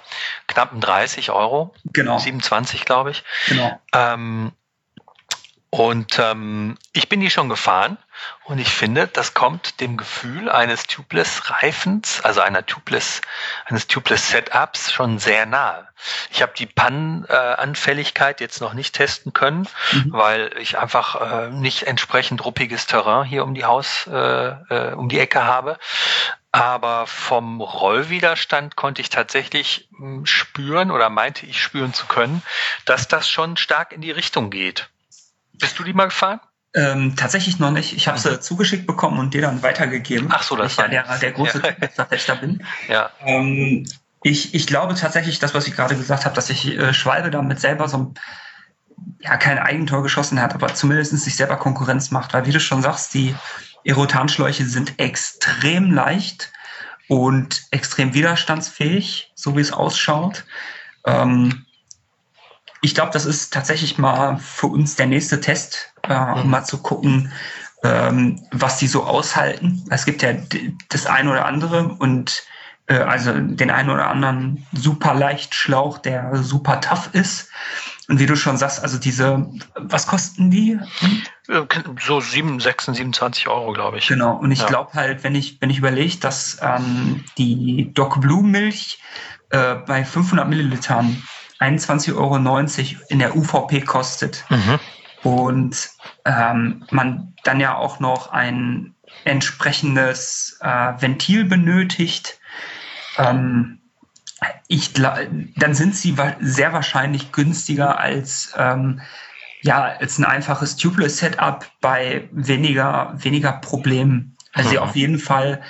B: knappen dreißig Euro.
C: Genau.
B: siebenundzwanzig, glaube ich.
C: Genau.
B: Ähm, Und ähm, ich bin die schon gefahren und ich finde, das kommt dem Gefühl eines Tubeless-Reifens, also einer Tubeless, eines Tubeless-Setups schon sehr nahe. Ich habe die Pannenanfälligkeit jetzt noch nicht testen können, mhm. weil ich einfach äh, nicht entsprechend ruppiges Terrain hier um die Haus, äh, äh, um die Ecke habe. Aber vom Rollwiderstand konnte ich tatsächlich mh, spüren oder meinte ich spüren zu können, dass das schon stark in die Richtung geht. Bist du die mal gefahren?
C: Ähm, tatsächlich noch nicht. Ich habe sie zugeschickt bekommen und dir dann weitergegeben.
B: Ach so, das war
C: ich ja der, der große
B: ja.
C: Verfechter bin.
B: Ja.
C: Ähm, ich, ich glaube tatsächlich, das, was ich gerade gesagt habe, dass sich äh, Schwalbe damit selber so ein, ja, kein Eigentor geschossen hat, aber zumindest sich selber Konkurrenz macht. Weil wie du schon sagst, die Aerotanschläuche sind extrem leicht und extrem widerstandsfähig, so wie es ausschaut. Ähm, Ich glaube, das ist tatsächlich mal für uns der nächste Test, äh, um mhm. mal zu gucken, ähm, was die so aushalten. Es gibt ja d- das eine oder andere und äh, also den einen oder anderen super Leichtschlauch, der super tough ist. Und wie du schon sagst, also diese, was kosten die?
B: So sieben, sechsundzwanzig, siebenundzwanzig Euro, glaube ich.
C: Genau. Und ich
B: ja.
C: glaube halt, wenn ich, wenn ich überlege, dass ähm, die Doc Blue Milch äh, bei fünfhundert Millilitern einundzwanzig Euro neunzig in der U V P kostet mhm. und ähm, man dann ja auch noch ein entsprechendes äh, Ventil benötigt, ähm, ich, dann sind sie wa- sehr wahrscheinlich günstiger als, ähm, ja, als ein einfaches Tubeless-Setup bei weniger, weniger Problemen. Also mhm. auf jeden Fall,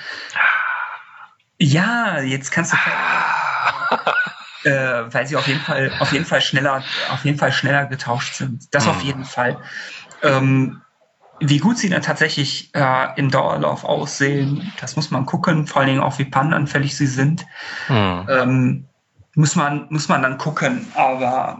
C: ja, jetzt kannst du Äh, weil sie auf jeden Fall, auf jeden Fall schneller, auf jeden Fall schneller getauscht sind. Das auf jeden Fall. Ähm, wie gut sie dann tatsächlich äh, im Dauerlauf aussehen, das muss man gucken. Vor allen Dingen auch, wie pannenanfällig sie sind. Mhm. Ähm, muss man, muss man dann gucken. Aber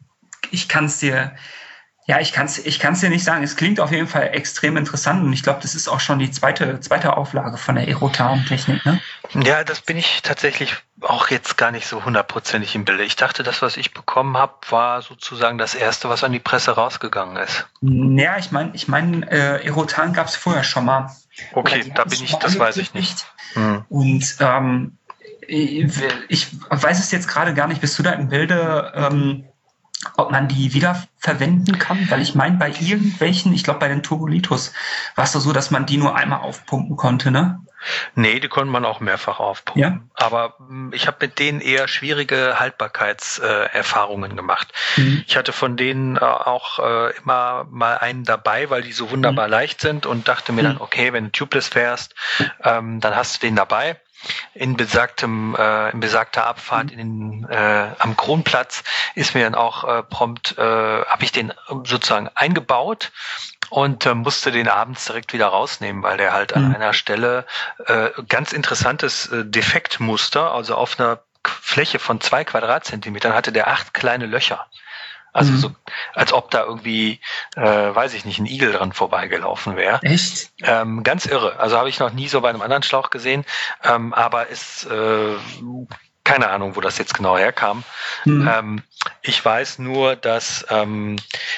C: ich kann es dir, ja, ich kann es, ich kann es dir nicht sagen. Es klingt auf jeden Fall extrem interessant und ich glaube, das ist auch schon die zweite, zweite Auflage von der Aerotan-Technik, ne?
B: Ja, das bin ich tatsächlich auch jetzt gar nicht so hundertprozentig im Bilde. Ich dachte, das, was ich bekommen habe, war sozusagen das erste, was an die Presse rausgegangen ist.
C: Ja, ich meine, ich meine, äh, Aerotan gab es vorher schon mal.
B: Okay, da bin ich, das weiß ich nicht.
C: Hm. Und ähm, ich, ich weiß es jetzt gerade gar nicht. Bist du da im Bilde, ähm, ob man die wieder verwenden kann? Weil ich meine, bei irgendwelchen, ich glaube bei den Turbolitos, war es doch so, dass man die nur einmal aufpumpen konnte, ne?
B: Nee, die konnte man auch mehrfach aufpumpen. Ja? Aber ich habe mit denen eher schwierige Haltbarkeitserfahrungen äh, gemacht. Mhm. Ich hatte von denen äh, auch äh, immer mal einen dabei, weil die so wunderbar mhm. leicht sind und dachte mir mhm. dann, okay, wenn du tubeless fährst, ähm, dann hast du den dabei. In besagtem, äh, in besagter Abfahrt mhm. in den, äh, am Kronplatz ist mir dann auch äh, prompt, äh, habe ich den sozusagen eingebaut und äh, musste den abends direkt wieder rausnehmen, weil der halt mhm. an einer Stelle äh, ganz interessantes äh, Defektmuster, also auf einer Fläche von zwei Quadratzentimetern hatte der acht kleine Löcher. Also mhm. so, als ob da irgendwie, äh, weiß ich nicht, ein Igel dran vorbeigelaufen wäre.
C: Echt?
B: Ähm, ganz irre. Also habe ich noch nie so bei einem anderen Schlauch gesehen. Ähm, aber ist äh, keine Ahnung, wo das jetzt genau herkam. Mhm. Ähm, ich weiß nur, dass ähm,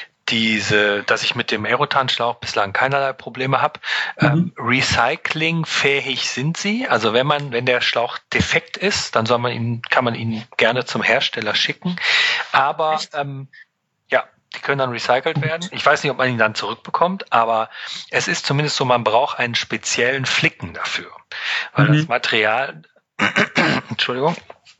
B: diese, dass ich mit dem Aerotan-Schlauch bislang keinerlei Probleme habe. Mhm. Ähm, recyclingfähig sind sie. Also wenn man, wenn der Schlauch defekt ist, dann soll man ihn, kann man ihn gerne zum Hersteller schicken. Aber ähm, ja, die können dann recycelt werden. Ich weiß nicht, ob man ihn dann zurückbekommt, aber es ist zumindest so, man braucht einen speziellen Flicken dafür. Weil mhm. das Material, Entschuldigung,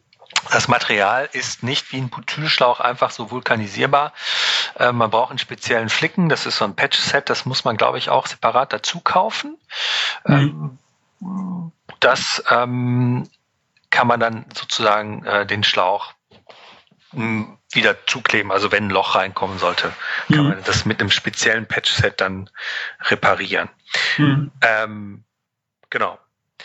B: das Material ist nicht wie ein Butylschlauch einfach so vulkanisierbar. Äh, man braucht einen speziellen Flicken. Das ist so ein Patch-Set. Das muss man, glaube ich, auch separat dazu kaufen. Mhm. Ähm, das ähm, kann man dann sozusagen äh, den Schlauch mh, wieder zukleben. Also wenn ein Loch reinkommen sollte, kann mhm. man das mit einem speziellen Patch-Set dann reparieren. Mhm. Ähm, genau.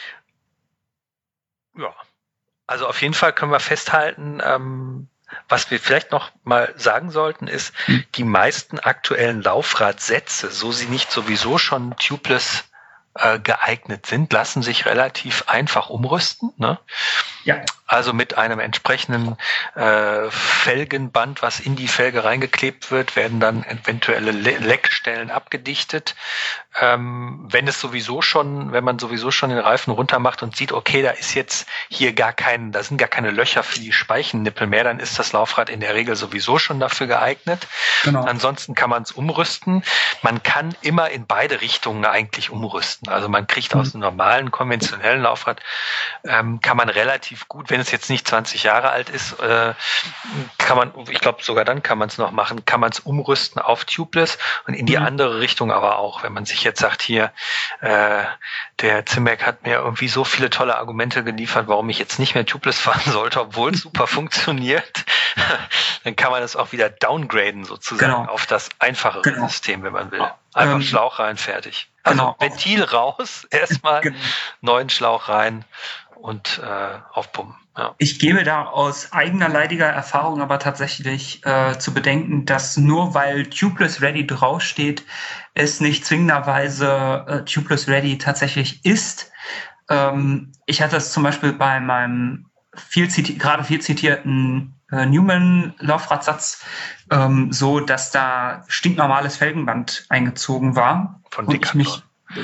B: Ja. Also auf jeden Fall können wir festhalten, ähm, was wir vielleicht noch mal sagen sollten, ist, die meisten aktuellen Laufradsätze, so sie nicht sowieso schon tubeless äh, geeignet sind, lassen sich relativ einfach umrüsten, ne?
C: Ja.
B: Also mit einem entsprechenden äh, Felgenband, was in die Felge reingeklebt wird, werden dann eventuelle Le- Leckstellen abgedichtet. Ähm, wenn es sowieso schon, wenn man sowieso schon den Reifen runter macht und sieht, okay, da ist jetzt hier gar kein, da sind gar keine Löcher für die Speichennippel mehr, dann ist das Laufrad in der Regel sowieso schon dafür geeignet.
C: Genau.
B: Ansonsten kann man es umrüsten. Man kann immer in beide Richtungen eigentlich umrüsten. Also man kriegt aus einem normalen, konventionellen Laufrad, ähm, kann man relativ gut, wenn es jetzt nicht zwanzig Jahre alt ist, äh, kann man, ich glaube sogar dann kann man es noch machen, kann man es umrüsten auf Tubeless und in die
C: Mhm.
B: andere Richtung aber auch. Wenn man sich jetzt sagt, hier, äh, der Zimek hat mir irgendwie so viele tolle Argumente geliefert, warum ich jetzt nicht mehr Tubeless fahren sollte, obwohl es super funktioniert, dann kann man es auch wieder downgraden sozusagen
C: Genau.
B: auf das einfachere
C: Genau.
B: System, wenn man will. Einfach
C: Ähm,
B: Schlauch rein, fertig. Also
C: genau.
B: Ventil raus, erstmal
C: Genau.
B: neuen Schlauch rein und äh, aufpumpen. Ja.
C: Ich gebe da aus eigener leidiger Erfahrung aber tatsächlich äh, zu bedenken, dass nur weil Tubeless Ready draufsteht, es nicht zwingenderweise äh, Tubeless Ready tatsächlich ist. Ähm, ich hatte es zum Beispiel bei meinem viel ziti- gerade viel zitierten äh, Newman-Laufradsatz ähm, so, dass da stinknormales Felgenband eingezogen war.
B: Von
C: und ich mich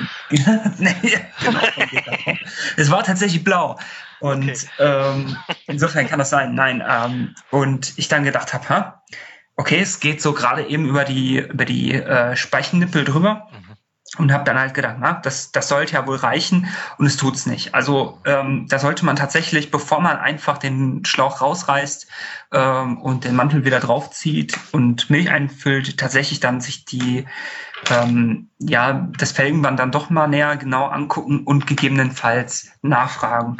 C: nee, genau, von Decathlon. Es war tatsächlich blau. Und
B: Okay.
C: ähm, insofern kann das sein. Nein. Ähm, und ich dann gedacht habe, ha, okay, es geht so gerade eben über die, über die äh, Speichennippel drüber.
B: Mhm.
C: Und habe dann halt gedacht, na, das, das sollte ja wohl reichen. Und es tut's nicht. Also ähm, da sollte man tatsächlich, bevor man einfach den Schlauch rausreißt ähm, und den Mantel wieder draufzieht und Milch einfüllt, tatsächlich dann sich die ähm, ja das Felgenband dann doch mal näher genau angucken und gegebenenfalls nachfragen.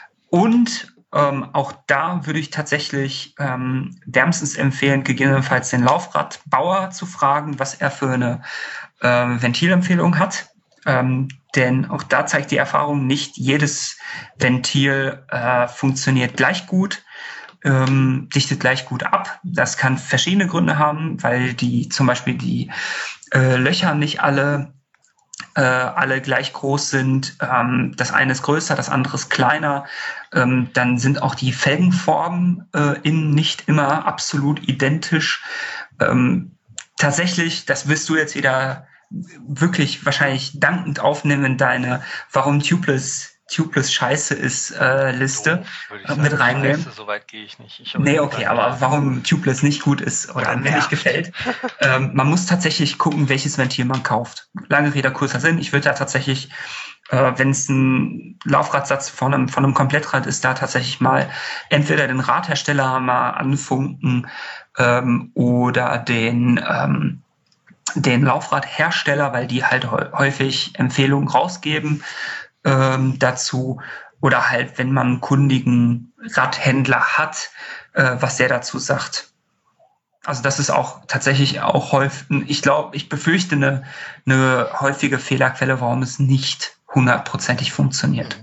C: Und ähm, auch da würde ich tatsächlich ähm, wärmstens empfehlen, gegebenenfalls den Laufradbauer zu fragen, was er für eine äh, Ventilempfehlung hat. Ähm, denn auch da zeigt die Erfahrung, nicht jedes Ventil äh, funktioniert gleich gut, ähm, dichtet gleich gut ab. Das kann verschiedene Gründe haben, weil die zum Beispiel die äh, Löcher nicht alle Äh, alle gleich groß sind. Ähm, das eine ist größer, das andere ist kleiner. Ähm, dann sind auch die Felgenformen äh, innen nicht immer absolut identisch. Ähm, tatsächlich, das wirst du jetzt wieder wirklich wahrscheinlich dankend aufnehmen in deine Warum Tubeless Tubeless scheiße ist äh, Liste
B: Doof, würde ich
C: äh,
B: sagen.
C: mit reinnehmen.
B: Scheiße, so weit gehe ich nicht. Ich
C: Nee, okay, aber warum Tubeless nicht gut ist oder
B: Oder
C: mir nicht
B: nervt.
C: gefällt. ähm, man muss tatsächlich gucken, welches Ventil man kauft. Lange Rede, kurzer Sinn. Ich würde da tatsächlich, äh, wenn es ein Laufradsatz von einem, von einem Komplettrad ist, da tatsächlich mal entweder den Radhersteller mal anfunken ähm, oder den, ähm, den Laufradhersteller, weil die halt häufig Empfehlungen rausgeben ähm, dazu. Oder halt, wenn man einen kundigen Radhändler hat, äh, was der dazu sagt. Also das ist auch tatsächlich auch häufig, ich glaube, ich befürchte eine, eine häufige Fehlerquelle, warum es nicht hundertprozentig funktioniert.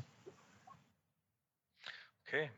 B: Okay.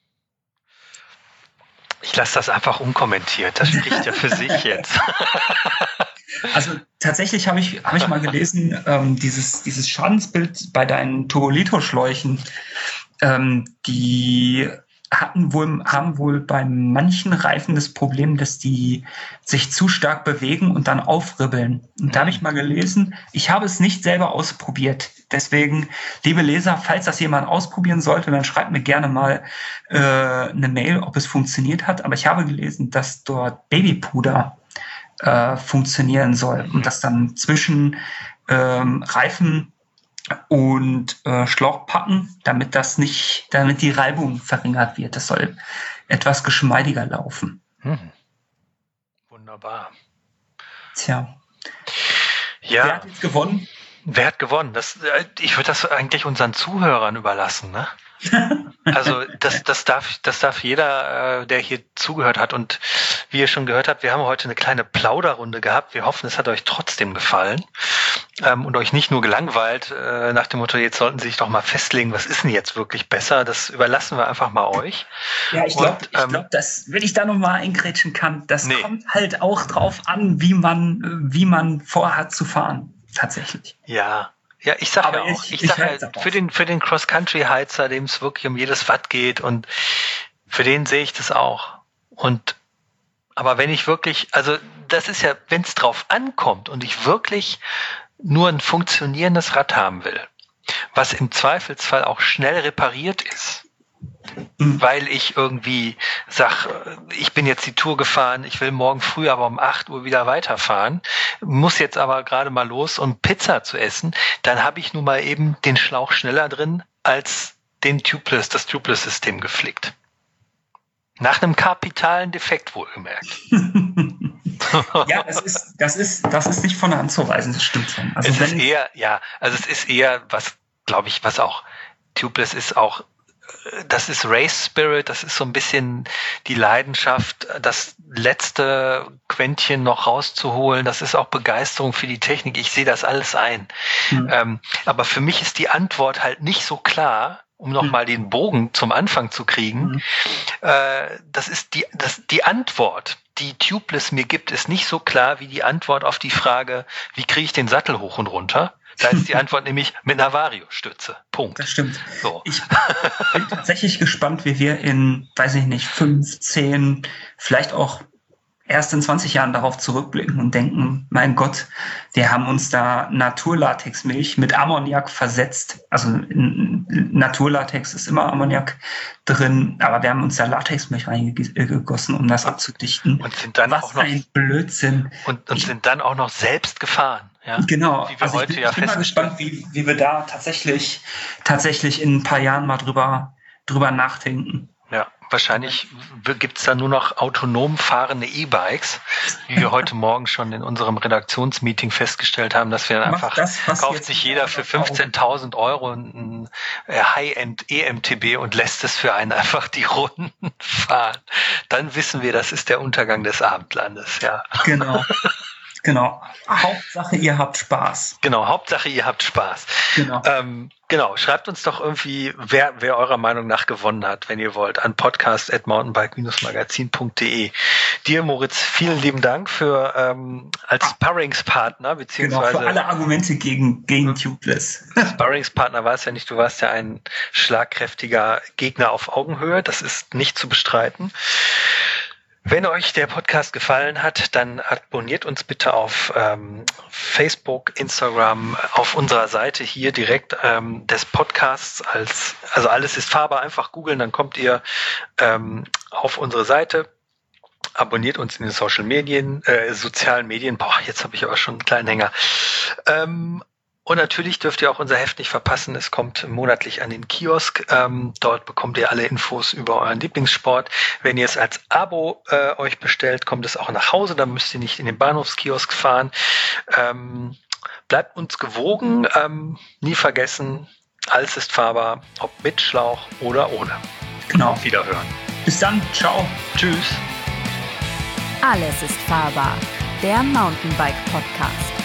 B: Ich lasse das einfach unkommentiert. Das spricht ja für sich jetzt.
C: Also tatsächlich habe ich, habe ich mal gelesen, ähm, dieses, dieses Schadensbild bei deinen Turbolito-Schläuchen, ähm, die hatten wohl, haben wohl bei manchen Reifen das Problem, dass die sich zu stark bewegen und dann aufribbeln. Und da habe ich mal gelesen, ich habe es nicht selber ausprobiert. Deswegen, liebe Leser, falls das jemand ausprobieren sollte, dann schreibt mir gerne mal äh, eine Mail, ob es funktioniert hat. Aber ich habe gelesen, dass dort Babypuder äh, funktionieren soll und das dann zwischen ähm, Reifen und äh, Schlauch packen, damit das nicht, damit die Reibung verringert wird. Das soll etwas geschmeidiger laufen.
B: Hm. Wunderbar.
C: Tja.
B: Ja.
C: Wer hat jetzt gewonnen?
B: Wer hat gewonnen? Das, ich würde das eigentlich unseren Zuhörern überlassen, ne? Also das, das darf, das darf jeder, äh, der hier zugehört hat. Und wie ihr schon gehört habt, wir haben heute eine kleine Plauderrunde gehabt. Wir hoffen, es hat euch trotzdem gefallen ähm, und euch nicht nur gelangweilt äh, nach dem Motto, jetzt sollten Sie sich doch mal festlegen, was ist denn jetzt wirklich besser? Das überlassen wir einfach mal euch.
C: Ja, ich glaube,
B: ähm,
C: ich glaub, dass, wenn ich da nochmal eingrätschen kann, das
B: nee.
C: kommt halt auch drauf an, wie man, wie man vorhat zu fahren. Tatsächlich.
B: Ja. Ja, ich sag
C: Aber
B: ja auch,
C: ich-
B: ich,
C: ich
B: sag
C: halte
B: ja,
C: darauf.
B: für den, für den Cross-Country-Heizer, dem es wirklich um jedes Watt geht und für den sehe ich das auch. Und, aber wenn ich wirklich, also das ist ja, wenn es drauf ankommt und ich wirklich nur ein funktionierendes Rad haben will, was im Zweifelsfall auch schnell repariert ist,
C: Mhm.
B: weil ich irgendwie sag, ich bin jetzt die Tour gefahren, ich will morgen früh aber um acht Uhr wieder weiterfahren, muss jetzt aber gerade mal los, um Pizza zu essen, dann habe ich nun mal eben den Schlauch schneller drin als den Tubeless, das Tubeless-System geflickt. Nach einem kapitalen Defekt wohlgemerkt.
C: Ja, das ist, das ist, das ist nicht von der Hand zu weisen, das stimmt schon. Also
B: es ist
C: wenn,
B: eher, ja, also es ist eher, was, glaube ich, was auch Tubeless ist auch, äh, das ist Race Spirit, das ist so ein bisschen die Leidenschaft, das letzte Quäntchen noch rauszuholen, das ist auch Begeisterung für die Technik, ich sehe das alles ein.
C: Mhm.
B: Ähm, aber für mich ist die Antwort halt nicht so klar, um nochmal
C: Mhm.
B: den Bogen zum Anfang zu kriegen.
C: Mhm.
B: Äh, das ist die, das, die Antwort, die Tubeless mir gibt, ist nicht so klar wie die Antwort auf die Frage, wie kriege ich den Sattel hoch und runter? Da ist die Antwort nämlich mit einer Vario-Stütze. Punkt.
C: das stimmt.
B: So.
C: Ich bin tatsächlich gespannt, wie wir in, weiß ich nicht, fünf, zehn, vielleicht auch erst in zwanzig Jahren darauf zurückblicken und denken, mein Gott, wir haben uns da Naturlatexmilch mit Ammoniak versetzt. Also in Naturlatex ist immer Ammoniak drin, aber wir haben uns da Latexmilch reingegossen, um das abzudichten.
B: Und sind dann
C: Was
B: auch noch,
C: ein Blödsinn.
B: und, und
C: Ich-
B: sind dann auch noch selbst gefahren. Ja?
C: Genau,
B: Wie wir
C: also ich
B: heute
C: bin,
B: ja
C: ich bin mal
B: feststellen.
C: gespannt, wie, wie wir da tatsächlich, tatsächlich in ein paar Jahren mal drüber, drüber nachdenken.
B: Ja, wahrscheinlich gibt es da nur noch autonom fahrende E-Bikes, wie wir heute Morgen schon in unserem Redaktionsmeeting festgestellt haben, dass wir dann
C: Macht
B: einfach,
C: das, was
B: kauft
C: jetzt
B: sich jeder für fünfzehntausend Euro ein äh, High-End E M T B und lässt es für einen einfach die Runden fahren. Dann wissen wir, das ist der Untergang des Abendlandes, ja.
C: Genau. Genau. Hauptsache, ihr habt Spaß.
B: Genau, Hauptsache ihr habt Spaß.
C: Genau.
B: Ähm, genau, schreibt uns doch irgendwie, wer, wer eurer Meinung nach gewonnen hat, wenn ihr wollt, an podcast at mountainbike magazin punkt de. Dir, Moritz, vielen lieben Dank für ähm, als Sparringspartner,
C: Genau,
B: beziehungsweise
C: für alle Argumente gegen, gegen Tubeless.
B: Sparringspartner war es ja nicht, du warst ja ein schlagkräftiger Gegner auf Augenhöhe, das ist nicht zu bestreiten. Wenn euch der Podcast gefallen hat, dann abonniert uns bitte auf ähm, Facebook, Instagram, auf unserer Seite hier direkt ähm, des Podcasts als, also alles ist fahrbar, einfach googeln, dann kommt ihr ähm, auf unsere Seite. Abonniert uns in den Social Medien, äh, sozialen Medien. Boah, jetzt habe ich aber schon einen kleinen Hänger. Ähm, Und natürlich dürft ihr auch unser Heft nicht verpassen. Es kommt monatlich an den Kiosk. Ähm, dort bekommt ihr alle Infos über euren Lieblingssport. Wenn ihr es als Abo äh, euch bestellt, kommt es auch nach Hause. Dann müsst ihr nicht in den Bahnhofskiosk fahren. Ähm, bleibt uns gewogen. Ähm, nie vergessen, alles ist fahrbar, ob mit Schlauch oder ohne.
C: Genau.
B: Auf Wiederhören.
C: Bis dann. Ciao.
B: Tschüss.
A: Alles ist fahrbar. Der Mountainbike Podcast.